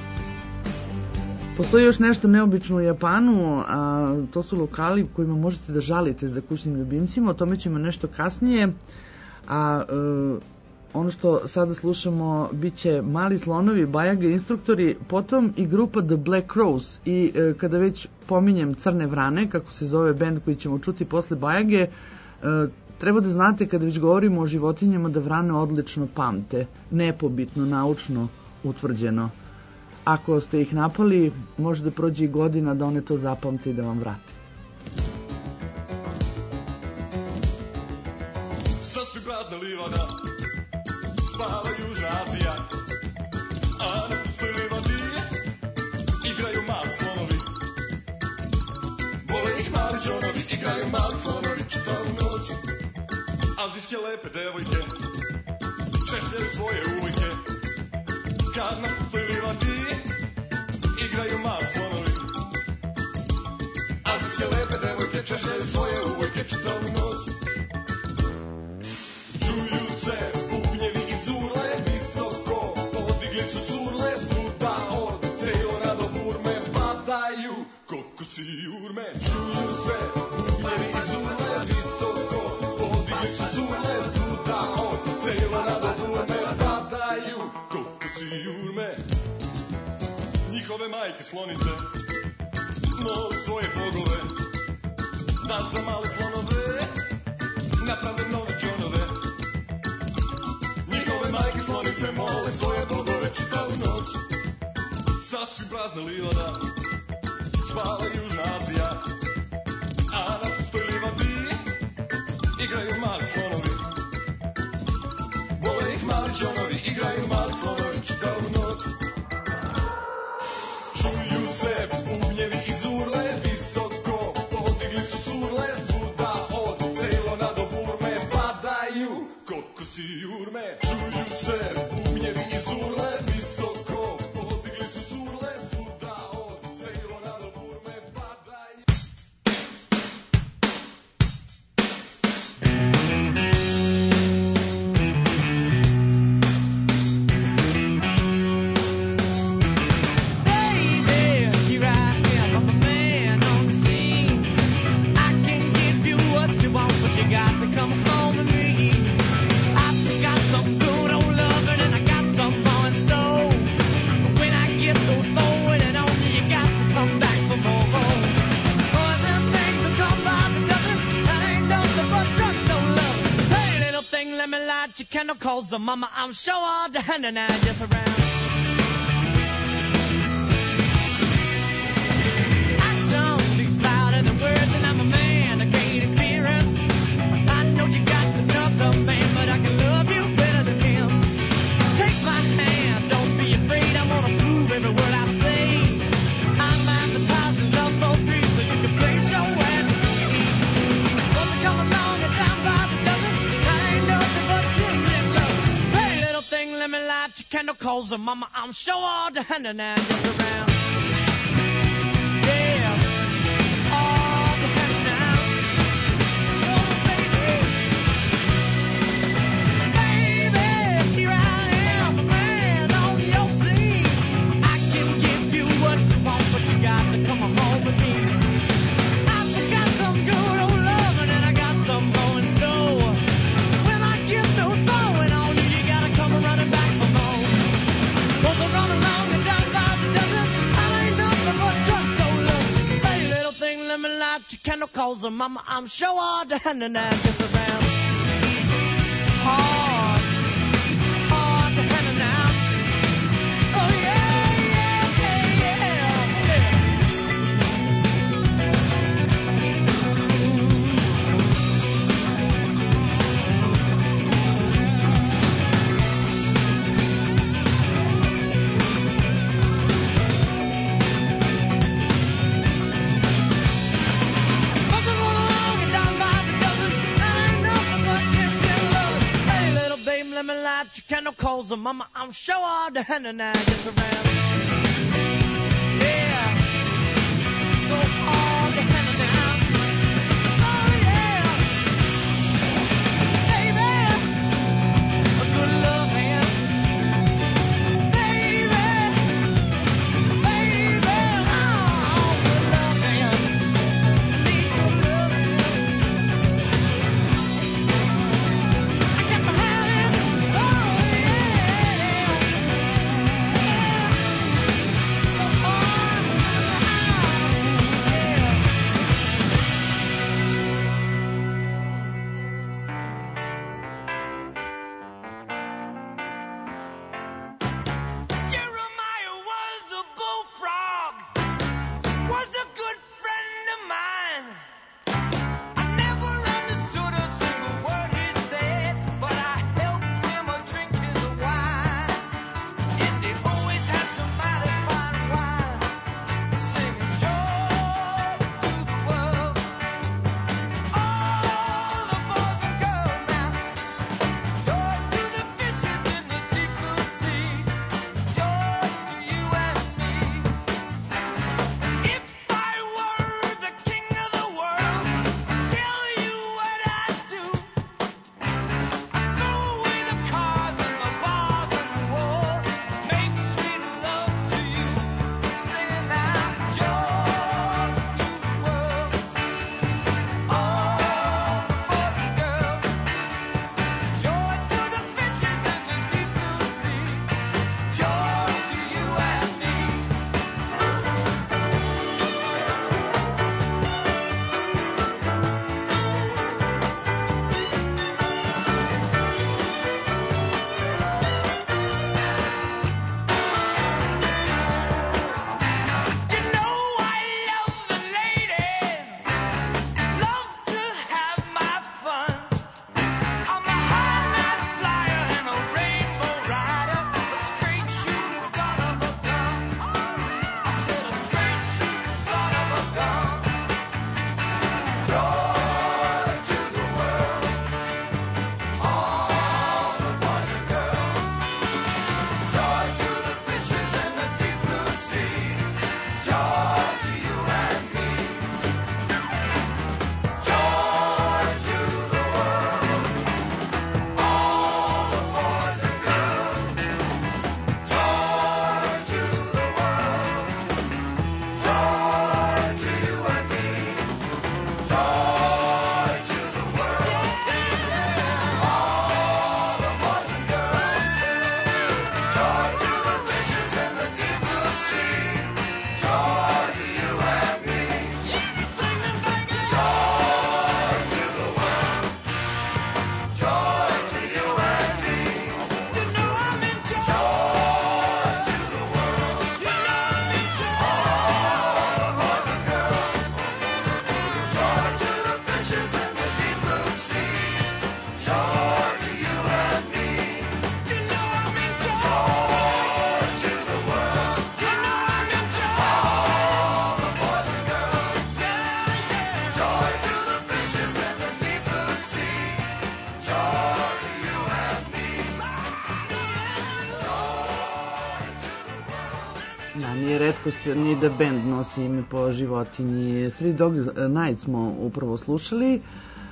S3: Postoji još nešto neobično u Japanu, a to su lokali u kojima možete da žalite za kućnim ljubimcima, o tome ćemo nešto kasnije, a e, ono što sada slušamo bit će Mali slonovi, Bajaga instruktori, potom i grupa The Black Crows i e, kada već pominjem Crne vrane, kako se zove bend koji ćemo čuti posle Bajage, e, treba da znate kada već govorimo o životinjama da vrane odlično pamte, nepobitno, naučno utvrđeno. Ako ste ih napali, može da prođe i godina da one to zapamte i da vam vrate.
S7: Sasvim prazna livada, spava Južna Azija, a na pustoj livadi igraju mali slonovi. Vole ih mali džonovi, igraju mali slonovi čitavu noć. Azijske lepe devojke češljaju svoje uvojke, kad na pustoj livadi igraju mali slonovi. Azijske lepe devojke češljaju svoje uvojke čitavu noć. Čuju se bubnjevi iz urle, visoko podigli su surle, svuda od Ceylona do Burme padaju kokosi i urme. Čuju se bubnjevi iz urle, visoko podigli su surle, svuda od Ceylona do Burme padaju kokosi i urme. Njihove majke slonice mole svoje bogove da za male slonove naprave nove džonove. Njihove majke slonice mole svoje bogove čitavu noć. Sasvim prazna livada spava Južna Azija, a na pustoj livadi igraju mali slonovi. Vole ih mali džonovi, igraju mali slonovi čitavu noć. Čuju se bubnjevi iz urle, visoko podigli su surle, svuda od Ceylona do Burme padaju kokosi i urme. Čuju se bubnjevi iz urle, visoko podigli su surle, svuda od Ceylona do Burme padaju.
S14: Chemicals, so mama, I'm sure all the hand and I just around. Action speaks louder than words, and I'm a man of great experience. I know you got another man, but I can love you better than him. Take my hand, don't be afraid, I'm gonna prove every word I say. I'm advertising love for free, so you can place your hand with me. Won't you come along and down by the dozen? I ain't nothing but kisses, love. Hey, little thing, let me light your candle coals, and mama, I'm sure all the hand and I just around. Yeah, all the hand now. Oh, baby. Baby, here I am, a man on your scene. I can give you what you want, but you got to come home with me. I've got some good old loving, and I got some more in store. When I get through throwing on you, you gotta come running back for more. Cause I run along and down by the dozen, I ain't nothing but drugstore love. Hey, little thing, let me light your candle, cause uh, mama, I'm sure all the hand and I just around. Hard, hard the hand and I. Oh yeah, yeah, yeah, yeah, yeah. Cause I run along and down by the dozen, I ain't nothing but tender love. Hey, little babe, let me light your candle, cause uh, mama, I'm sure all the hand and I just around. Yeah, go all the hand and I. Oh yeah, baby, a good love hand. Baby, baby, oh, good love hand. I need good love hand. I got to have it. Oh yeah.
S3: Da, nije retkost ni da band nosi ime po životinji. Three Dog Night smo upravo slušali. E,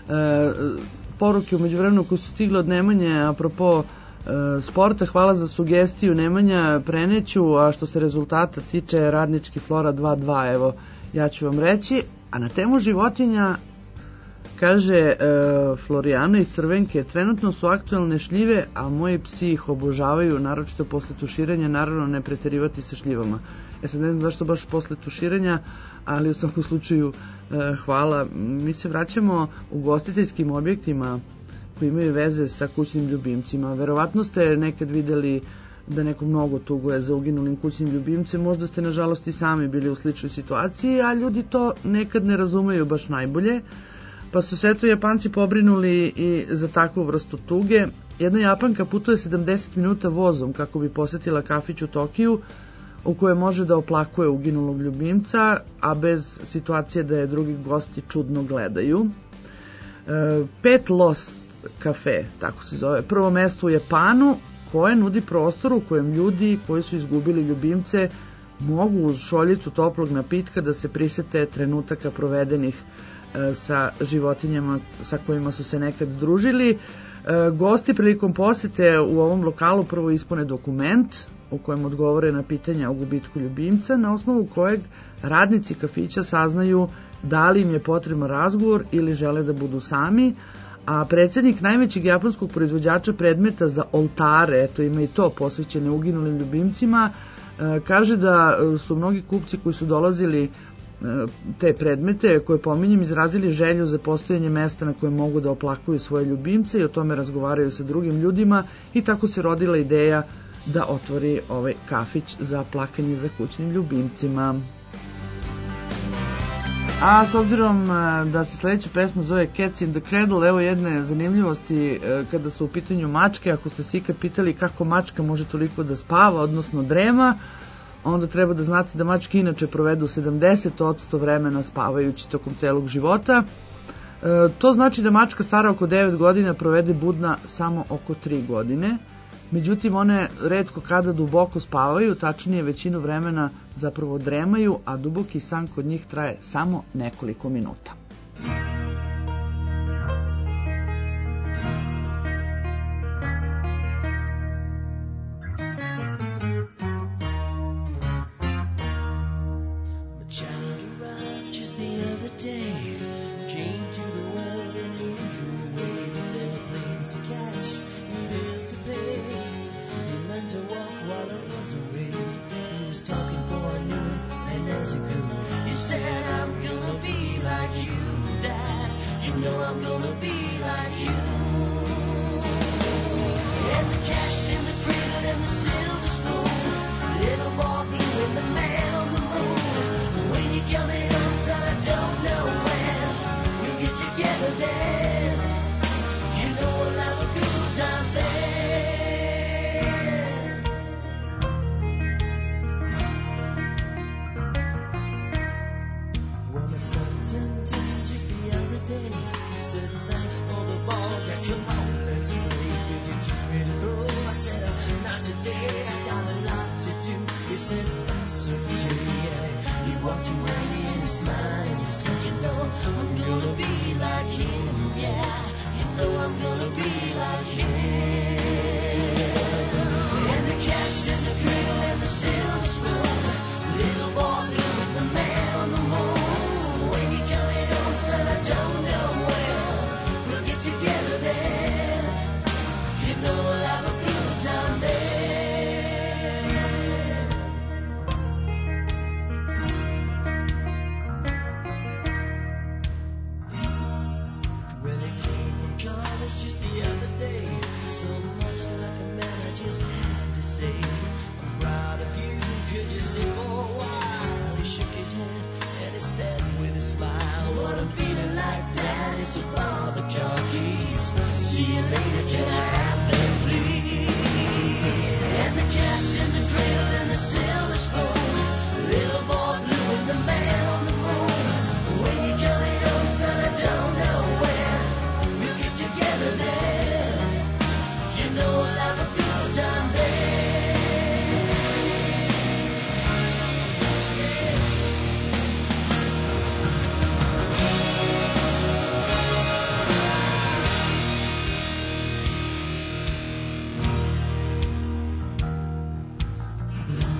S3: poruke umeđu vremenu koje su stigle od Nemanje apropo e, sporta, hvala za sugestiju Nemanja, preneću, a što se rezultata tiče Radnički Flora dva dva, evo ja ću vam reći. A na temu životinja kaže e, Florijana iz Crvenke, trenutno su aktualne šljive, a moji psi ih obožavaju, naročito posle tuširanja, naravno ne preterivati sa šljivama. Ja sad ne znam zašto baš posle tuširanja, ali u svakom slučaju e, hvala. Mi se vraćamo u gostiteljskim objektima koji imaju veze sa kućnim ljubimcima. Verovatno ste nekad videli da neko mnogo tuguje za uginulim kućnim ljubimcem, možda ste nažalost i sami bili u sličnoj situaciji, a ljudi to nekad ne razumeju baš najbolje. Pa su sve to Japanci pobrinuli i za takvu vrstu tuge. Jedna Japanka putuje sedamdeset minuta vozom kako bi posetila kafić u Tokiju u kojoj može da oplakuje uginulog ljubimca, a bez situacije da je drugi gosti čudno gledaju. E, Pet Lost Cafe, tako se zove, prvo mesto u Japanu koje nudi prostor u kojem ljudi koji su izgubili ljubimce mogu uz šoljicu toplog napitka da se prisete trenutaka provedenih sa životinjama sa kojima su se nekad družili. Gosti prilikom posete u ovom lokalu prvo ispune dokument u kojem odgovore na pitanja o gubitku ljubimca, na osnovu kojeg radnici kafića saznaju da li im je potreban razgovor ili žele da budu sami, a predsjednik najvećeg japanskog proizvođača predmeta za oltare, eto ima i to posvećene uginulim ljubimcima, kaže da su mnogi kupci koji su dolazili te predmete koje pominjem izrazili želju za postojanje mesta na kojem mogu da oplakuju svoje ljubimce i o tome razgovaraju sa drugim ljudima i tako se rodila ideja da otvori ovaj kafić za plakanje za kućnim ljubimcima. A s obzirom da se sledeća pesma zove Cats in the Cradle, evo jedne zanimljivosti kada su u pitanju mačke. Ako ste se ikad pitali kako mačka može toliko da spava, odnosno drema, onda treba da znate da mačke inače provedu sedamdeset posto vremena spavajući tokom celog života. E, to znači da mačka stara oko devet godina provede budna samo oko tri godine. Međutim, one retko kada duboko spavaju, tačnije većinu vremena zapravo dremaju, a duboki san kod njih traje samo nekoliko minuta.
S14: Well, my son turned ten just the other day. Said thanks for the ball, Dad.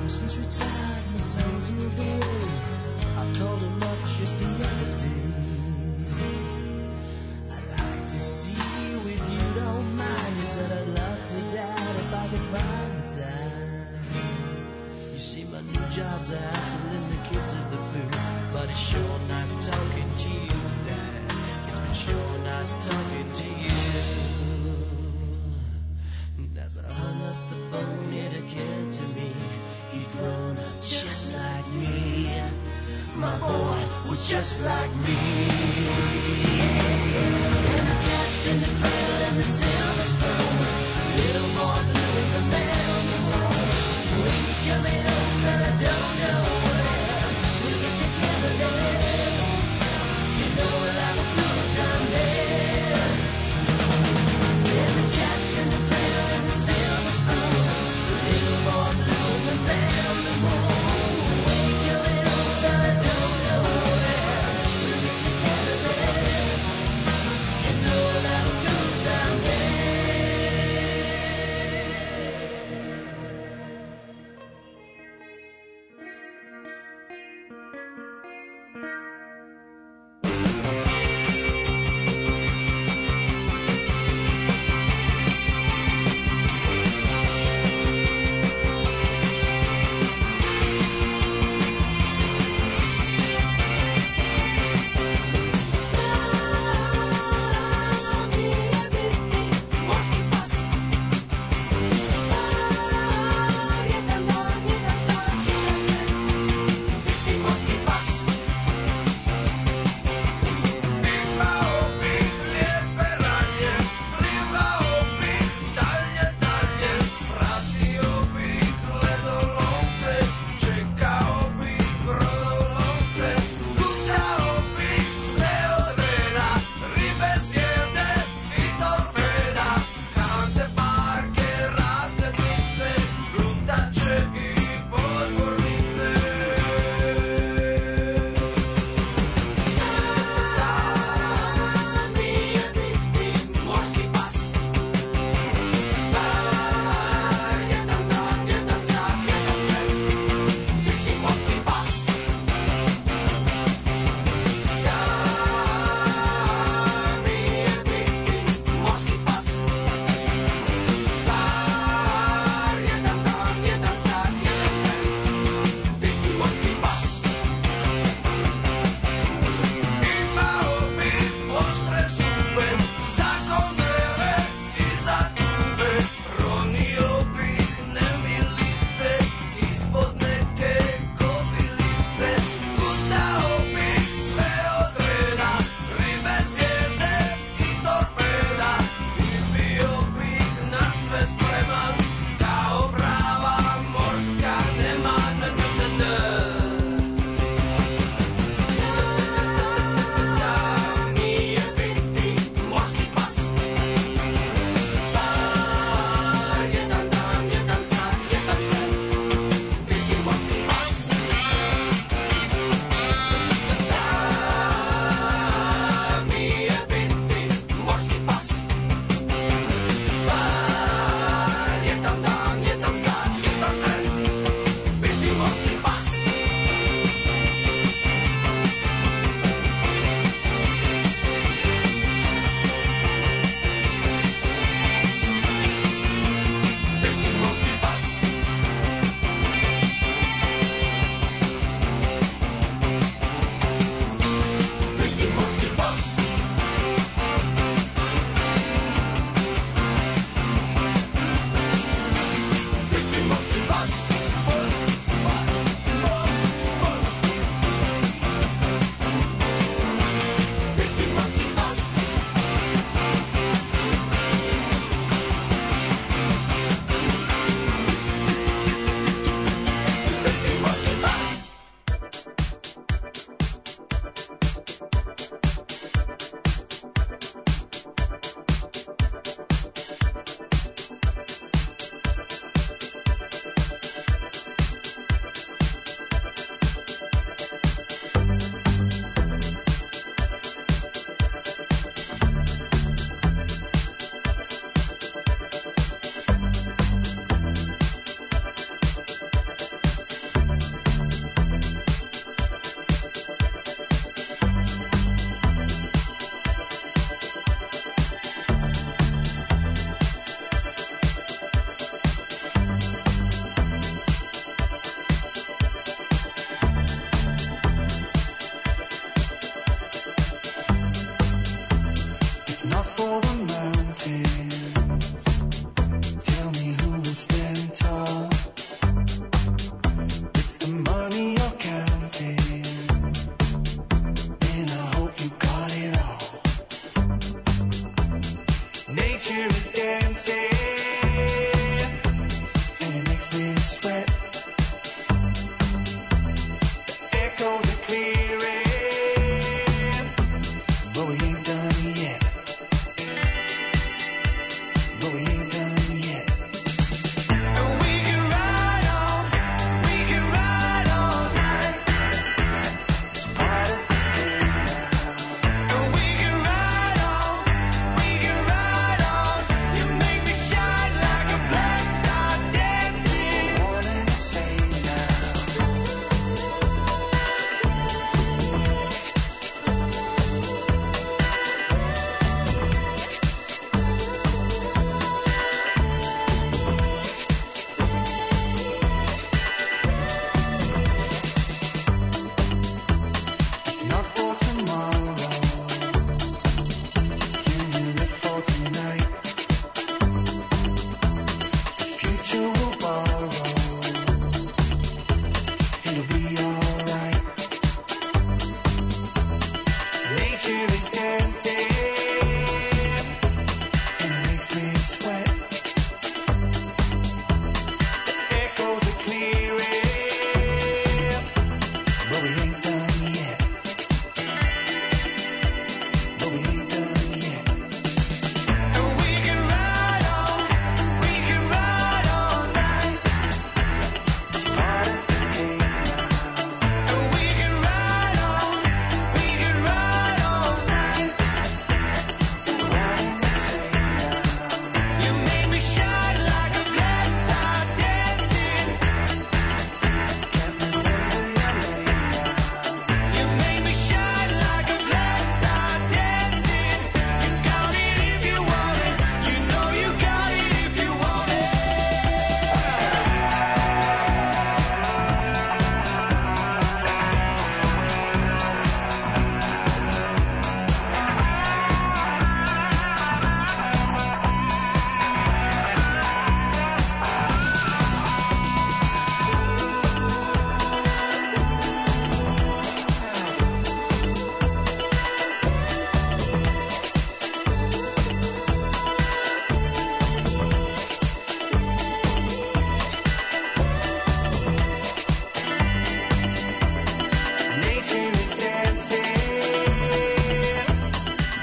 S14: Since retired, my son's moved away. I called him up just the other day. I'd like to see you if you don't mind. He said I'd love to, Dad, if I could find the time. You see, my new job's a hassle and the kids are the food, but it's sure nice talking to you, Dad. It's been sure nice talking to you. And as I hung up the phone, it occurred to me he'd grown up just like me. My boy was just like me. And the cat's in the cradle and the silver spoon, a little more blue in the man on the wall. When you coming home, son, I don't know where. We'll get together there. You know we'll have a good time there. And the cat's in the cradle and the silver spoon, a little more blue in the man on the wall. When you coming home, son, I don't know where. We'll get together there. You know we'll have a good time there.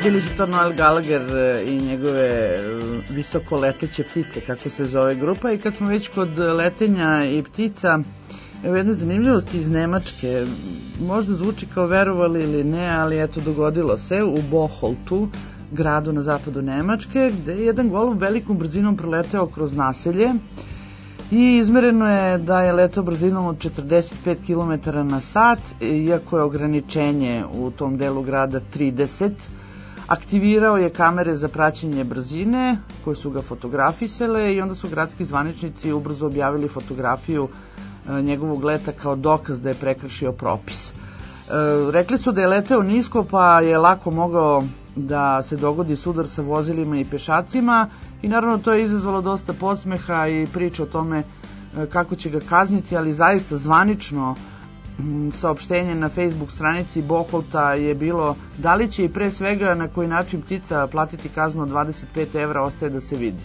S3: Bili su to Noel Gallagher i njegove visoko leteće ptice, kako se zove grupa. I kad smo već kod letenja i ptica, evo jedna zanimljivost iz Nemačke. Možda zvuči kao verovali ili ne, ali eto dogodilo se u Boholtu, gradu na zapadu Nemačke, gde je jedan golub velikom brzinom proleteo kroz naselje i izmereno je da je letao brzinom od četrdeset pet kilometara na sat, iako je ograničenje u tom delu grada trideset. Aktivirao je kamere za praćenje brzine koje su ga fotografisale i onda su gradski zvaničnici ubrzo objavili fotografiju njegovog leta kao dokaz da je prekršio propis. Rekli su da je leteo nisko pa je lako mogao da se dogodi sudar sa vozilima i pešacima i naravno to je izazvalo dosta podsmeha i priča o tome kako će ga kazniti, ali zaista zvanično saopštenje na Facebook stranici Boholta je bilo da li će i pre svega na koji način ptica platiti kaznu od dvadeset pet evra ostaje da se vidi.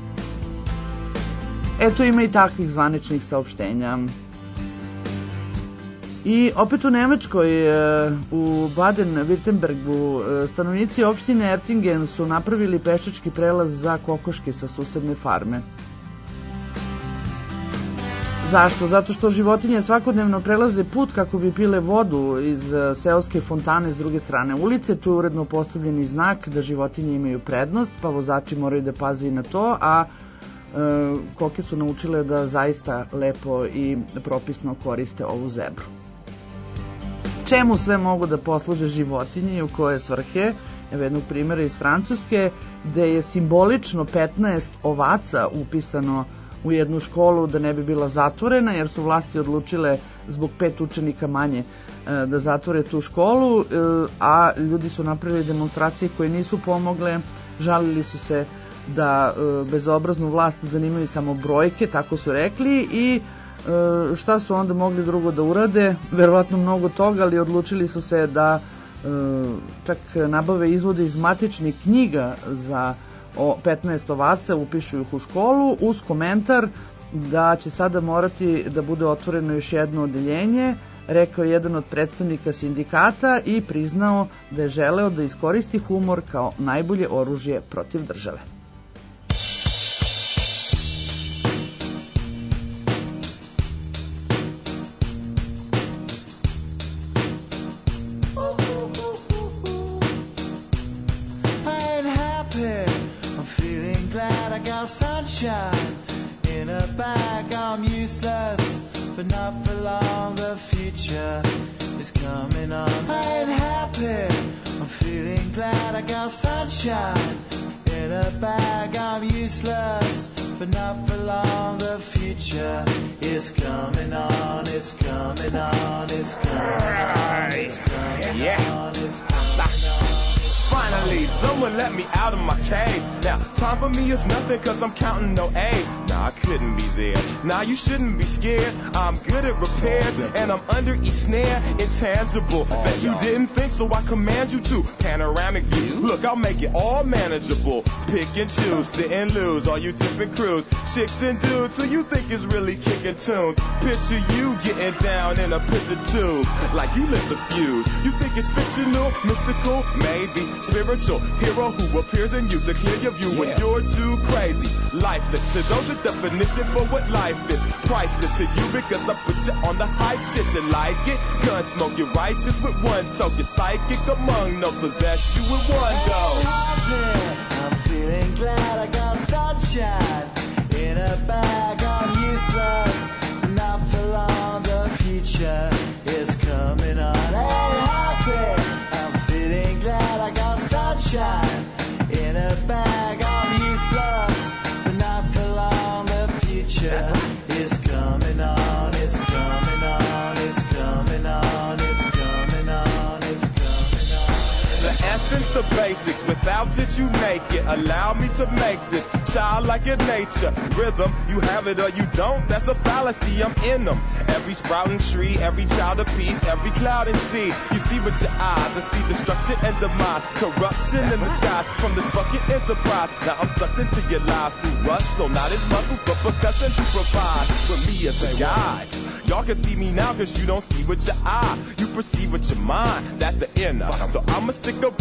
S3: Eto, ima i takvih zvaničnih saopštenja. I opet u Nemačkoj, u Baden-Württembergu, stanovnici opštine Ertingen su napravili pešački prelaz za kokoške sa susedne farme. Zašto? Zato što životinje svakodnevno prelaze put kako bi pile vodu iz seoske fontane s druge strane ulice. Tu je uredno postavljeni znak da životinje imaju prednost, pa vozači moraju da paze i na to, a e, koke su naučile da zaista lepo i propisno koriste ovu zebru. Čemu sve mogu da posluže životinje i u koje svrhe? Evo jednog primjera iz Francuske, gde je simbolično petnaest ovaca upisano u jednu školu da ne bi bila zatvorena, jer su vlasti odlučile zbog pet učenika manje da zatvore tu školu, a ljudi su napravili demonstracije koje nisu pomogle, žalili su se da bezobraznu vlast zanimaju samo brojke, tako su rekli, i šta su onda mogli drugo da urade? Verovatno mnogo toga, ali odlučili su se da čak nabave izvode iz matičnih knjiga za petnaest ovaca, upišu ih u školu uz komentar da će sada morati da bude otvoreno još jedno odeljenje, rekao je jedan od predstavnika sindikata i priznao da je želeo da iskoristi humor kao najbolje oružje protiv države.
S15: Sunshine in a bag, I'm useless, but not for long. The future is coming on. I ain't happy, I'm feeling glad. I got sunshine in a bag, I'm useless, but not for long. The future is coming on, it's coming on, it's coming on, it's coming
S16: yeah.
S15: on, it's coming on.
S16: Finally, someone let me out of my cage. Now, time for me is nothing cause I'm counting no A's. Nah, I couldn't be there. Nah, you shouldn't be scared. I'm good at repairs and I'm under each snare. Intangible. Bet you didn't think, so I command you to. Panoramic view. Look, I'll make it all manageable. Pick and choose, sit and lose. All you different crews, chicks and dudes who you think is really kicking tunes. Picture you getting down in a picture tube. Like you lit the fuse. You think it's fictional, mystical, maybe. Spiritual hero who appears in you to clear your view yeah. when you're too crazy. Lifeless to those, the definition for what life is. Priceless to you because I put you on the hype shit. You like it? Gun smoke, you're righteous with one toke. You're psychic among no possess you with one go.
S15: I'm feeling glad I got sunshine in a bag. I'm useless, not for long. The future is coming on. Ain't happy. I'm feeling glad I got sunshine in a bag. I'm useless, but not for long. The future is coming on, it's coming on, it's coming on, it's coming on, it's coming on.
S16: The essence, the basics, without it you make it. Allow me to make this childlike in nature. Rhythm, you have it or you don't, that's a fallacy, I'm in them. Every sprouting tree, every child of peace, every cloud and sea. You see with your eyes, I see destruction and demise. Corruption in the skies from this fucking enterprise. Now I'm sucked into your lives through rust, so not as muscles, but percussion to provide for me as a guide. Y'all can see me now cause you don't see with your eye. You perceive with your mind, that's the inner. So I'ma stick around with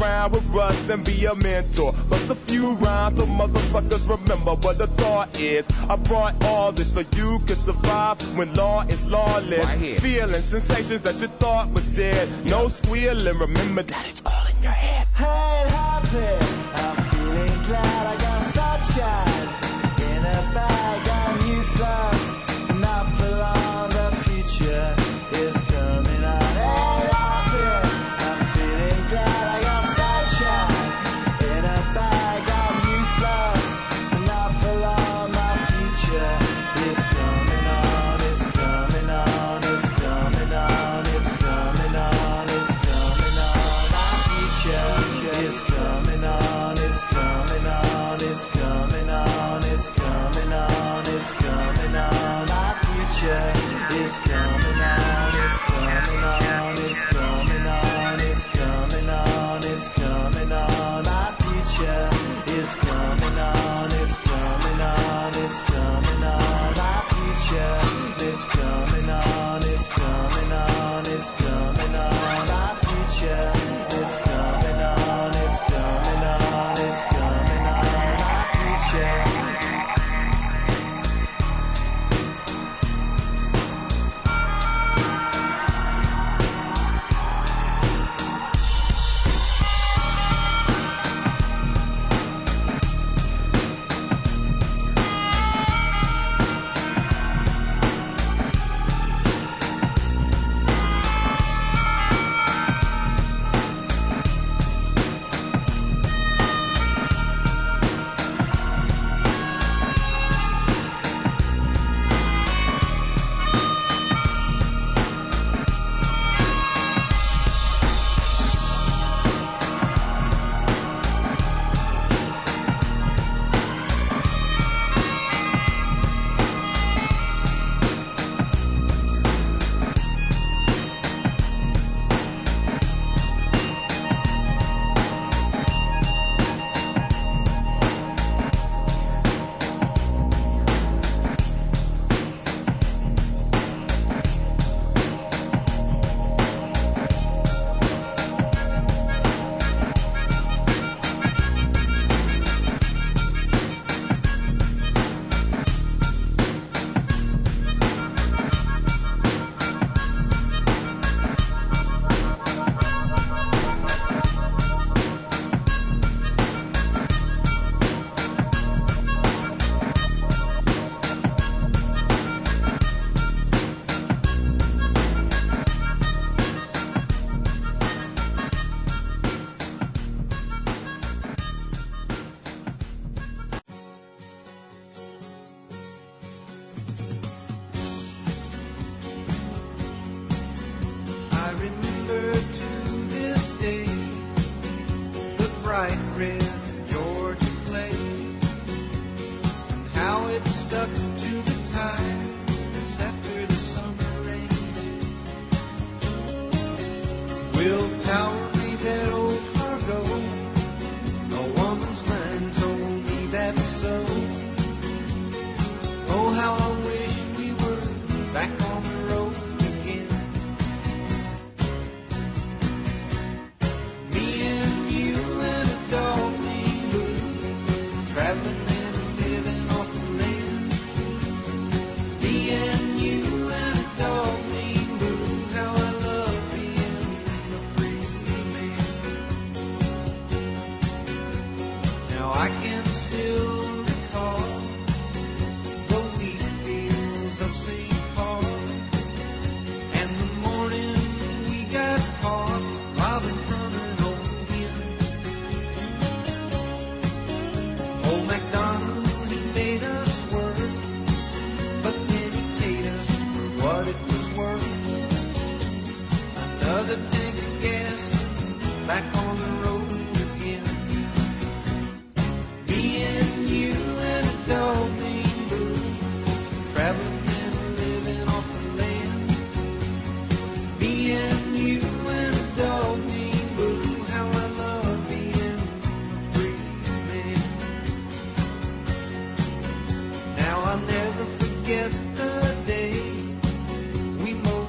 S16: rust and be a mentor. But a few rhymes so motherfuckers remember what the thought is. I brought all this so you can survive when law is lawless. Right, feeling sensations that you thought was dead. No squealing, remember that it's all in your head.
S15: Hey, it happened. I'm feeling glad I got sunshine in a bag. I'm useless, not for long. The future is coming on. Hey, it happened. I'm feeling glad I got sunshine in a bag. I'm useless, not for long. My future is coming on. It's coming on. It's coming on. It's coming on. It's coming on. My future is coming on. It's coming on. It's coming on. It's coming on. It's coming on. My future is coming on. It's coming on. It's coming on. It's coming on. It's coming on. My future is coming on. It's coming on. It's coming on. My future is coming on. It's coming on. It's coming on. My future is coming on. It's coming on. It's coming on. My future.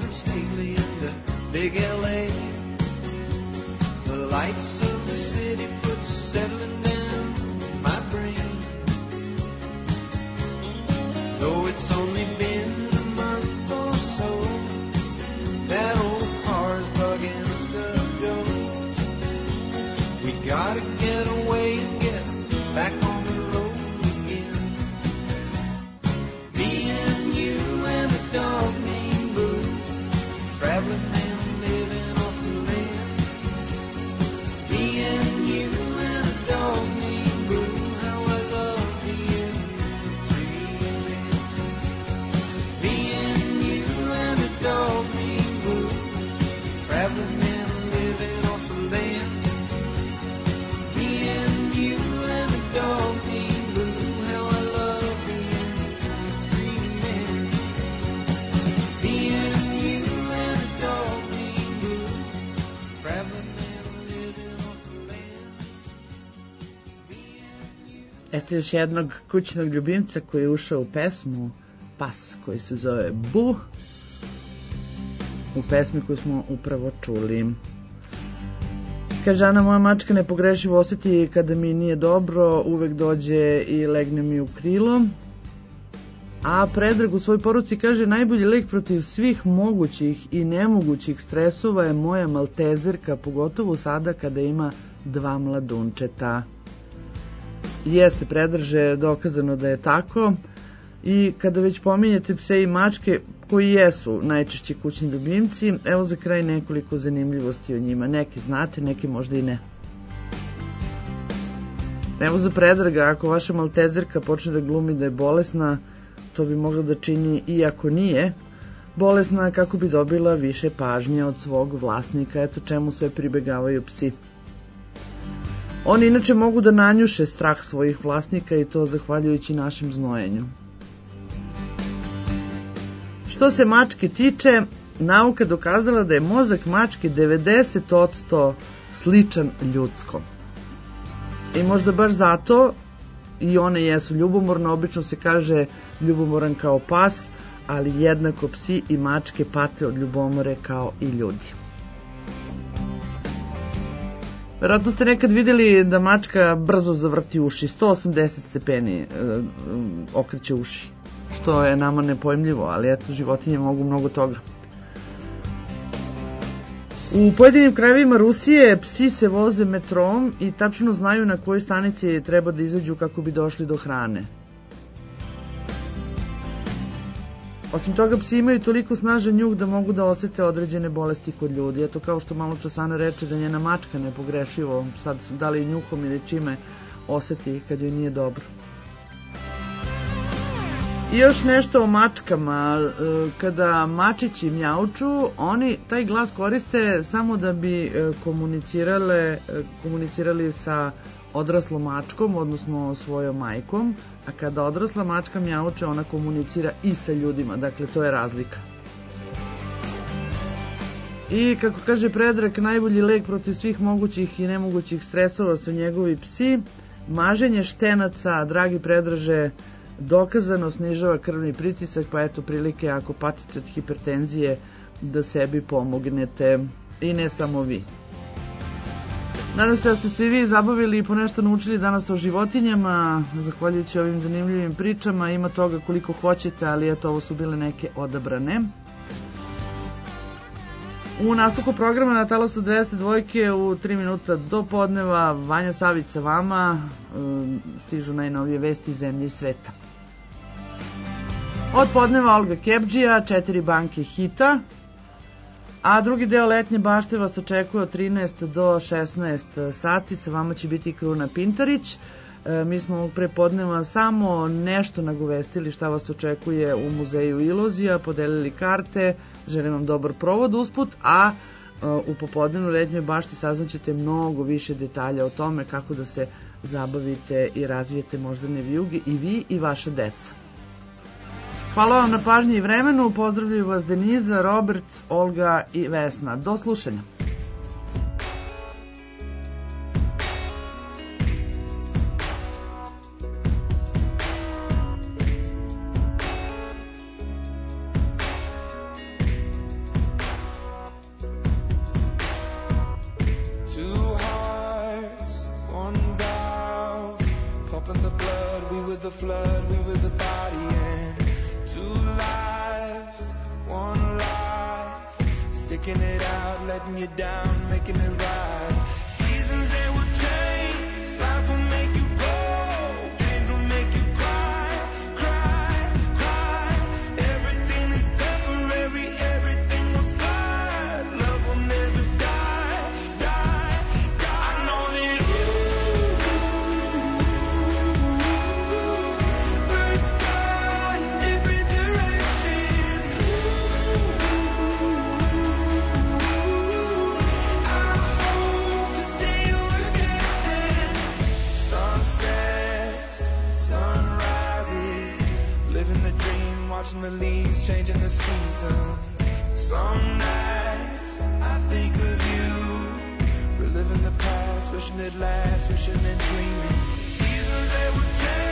S15: Big L A, the lights of the city though it's only been a month or so. That old car's bugging us to go. We gotta get away and get back on the road again. Me and you and a dog named Boo, traveling and living off the land. Me and you and a dog named Boo, how I love being free man. Me and you and a dog named Boo, traveling and living off the land. Me and you and a dog named Boo, how I love being free man. Me and you and a dog named Boo, traveling and living off the land.
S3: Eto još jednog kućnog ljubimca koji je ušao u pesmu, pas koji se zove Bu, u pesmi koju smo upravo čuli. Kaže Ana, moja mačka nepogrešivo osjeti kada mi nije dobro, uvek dođe i legne mi u krilo. A Predrag u svojoj poruci kaže, najbolji lek protiv svih mogućih i nemogućih stresova je moja maltezerka, pogotovo sada kada ima dva mladunčeta. Jeste, Predraže, dokazano da je tako. I kada već pominjete pse i mačke, koji jesu najčešći kućni ljubimci, evo za kraj nekoliko zanimljivosti o njima. Neki znate, neki možda i ne. Evo za Predraga, ako vaša maltezerka počne da glumi da je bolesna, to bi mogla da čini i ako nije bolesna, kako bi dobila više pažnje od svog vlasnika. Eto čemu sve pribegavaju psi. Oni inače mogu da nanjuše strah svojih vlasnika i to zahvaljujući našem znojenju. Što se mačke tiče, nauka dokazala da je mozak mačke devedeset posto sličan ljudskom. I možda baš zato i one jesu ljubomorne, obično se kaže ljubomoran kao pas, ali jednako psi i mačke pate od ljubomore kao i ljudi. Verovatno ste nekad vidjeli da mačka brzo zavrti uši, sto osamdeset stepeni e, okreće uši, što je nama nepojmljivo, ali eto, životinje mogu mnogo toga. U pojedinim krajevima Rusije psi se voze metrom i tačno znaju na kojoj stanici treba da izađu kako bi došli do hrane. Osim toga, psi imaju toliko snažan njuh da mogu da osete određene bolesti kod ljudi. Eto, kao što malo čas Ana reče da njena mačka nepogrešivo, sad da li njuhom ili čime, oseti kad joj nije dobro. I još nešto o mačkama. Kada mačići mjauču, oni taj glas koriste samo da bi komunicirale, komunicirali sa odraslom mačkom, odnosno svojom majkom, a kada odrasla mačka mjauče, ona komunicira i sa ljudima, dakle to je razlika. I kako kaže Predrag, najbolji lek protiv svih mogućih i nemogućih stresova su njegovi psi. Maženje štenaca, dragi Predraže, dokazano snižava krvni pritisak, pa eto prilike ako patite od hipertenzije da sebi pomognete, i ne samo vi. Nadam se da ste se i vi zabavili i ponešto naučili danas o životinjama, zahvaljujući ovim zanimljivim pričama. Ima toga koliko hoćete, ali eto, ovo su bile neke odabrane. U nastavku programa na Talasu dvesta dva u tri minuta do podneva Vanja Savić sa vama, stižu najnovije vesti iz zemlje i sveta. Od podneva Olga Kebđija, četiri banke hita, a drugi deo letnje bašte vas očekuje od trinaest do šesnaest sati. Sa vama će biti Kruna Pintarić. E, mi smo ovog prepodneva samo nešto nagovestili šta vas očekuje u muzeju Iluzija, podelili karte, želim vam dobar provod usput, a e, u popodnevnu letnjoj bašti saznaćete mnogo više detalja o tome kako da se zabavite i razvijete moždane vijuge i vi i vaša deca. Hvala vam na pažnji i vremenu, pozdravljaju vas Deniza, Robert, Olga i Vesna. Do slušanja.
S15: Pumping the blood, we with the flood, we with the body, and letting you down, making it right. Seasons they will change, life will make you go, dreams will make you cry, cry, cry. Everything is temporary, everything will slide. Love will never die, die, die. I know that you, birds fly in different directions. I hope to see you again. Sunsets, sunrises, living the dream, watching the leaves, changing the seasons. Some nights I think of you, reliving the past, wishing it lasts, wishing and dreaming. Seasons they would change.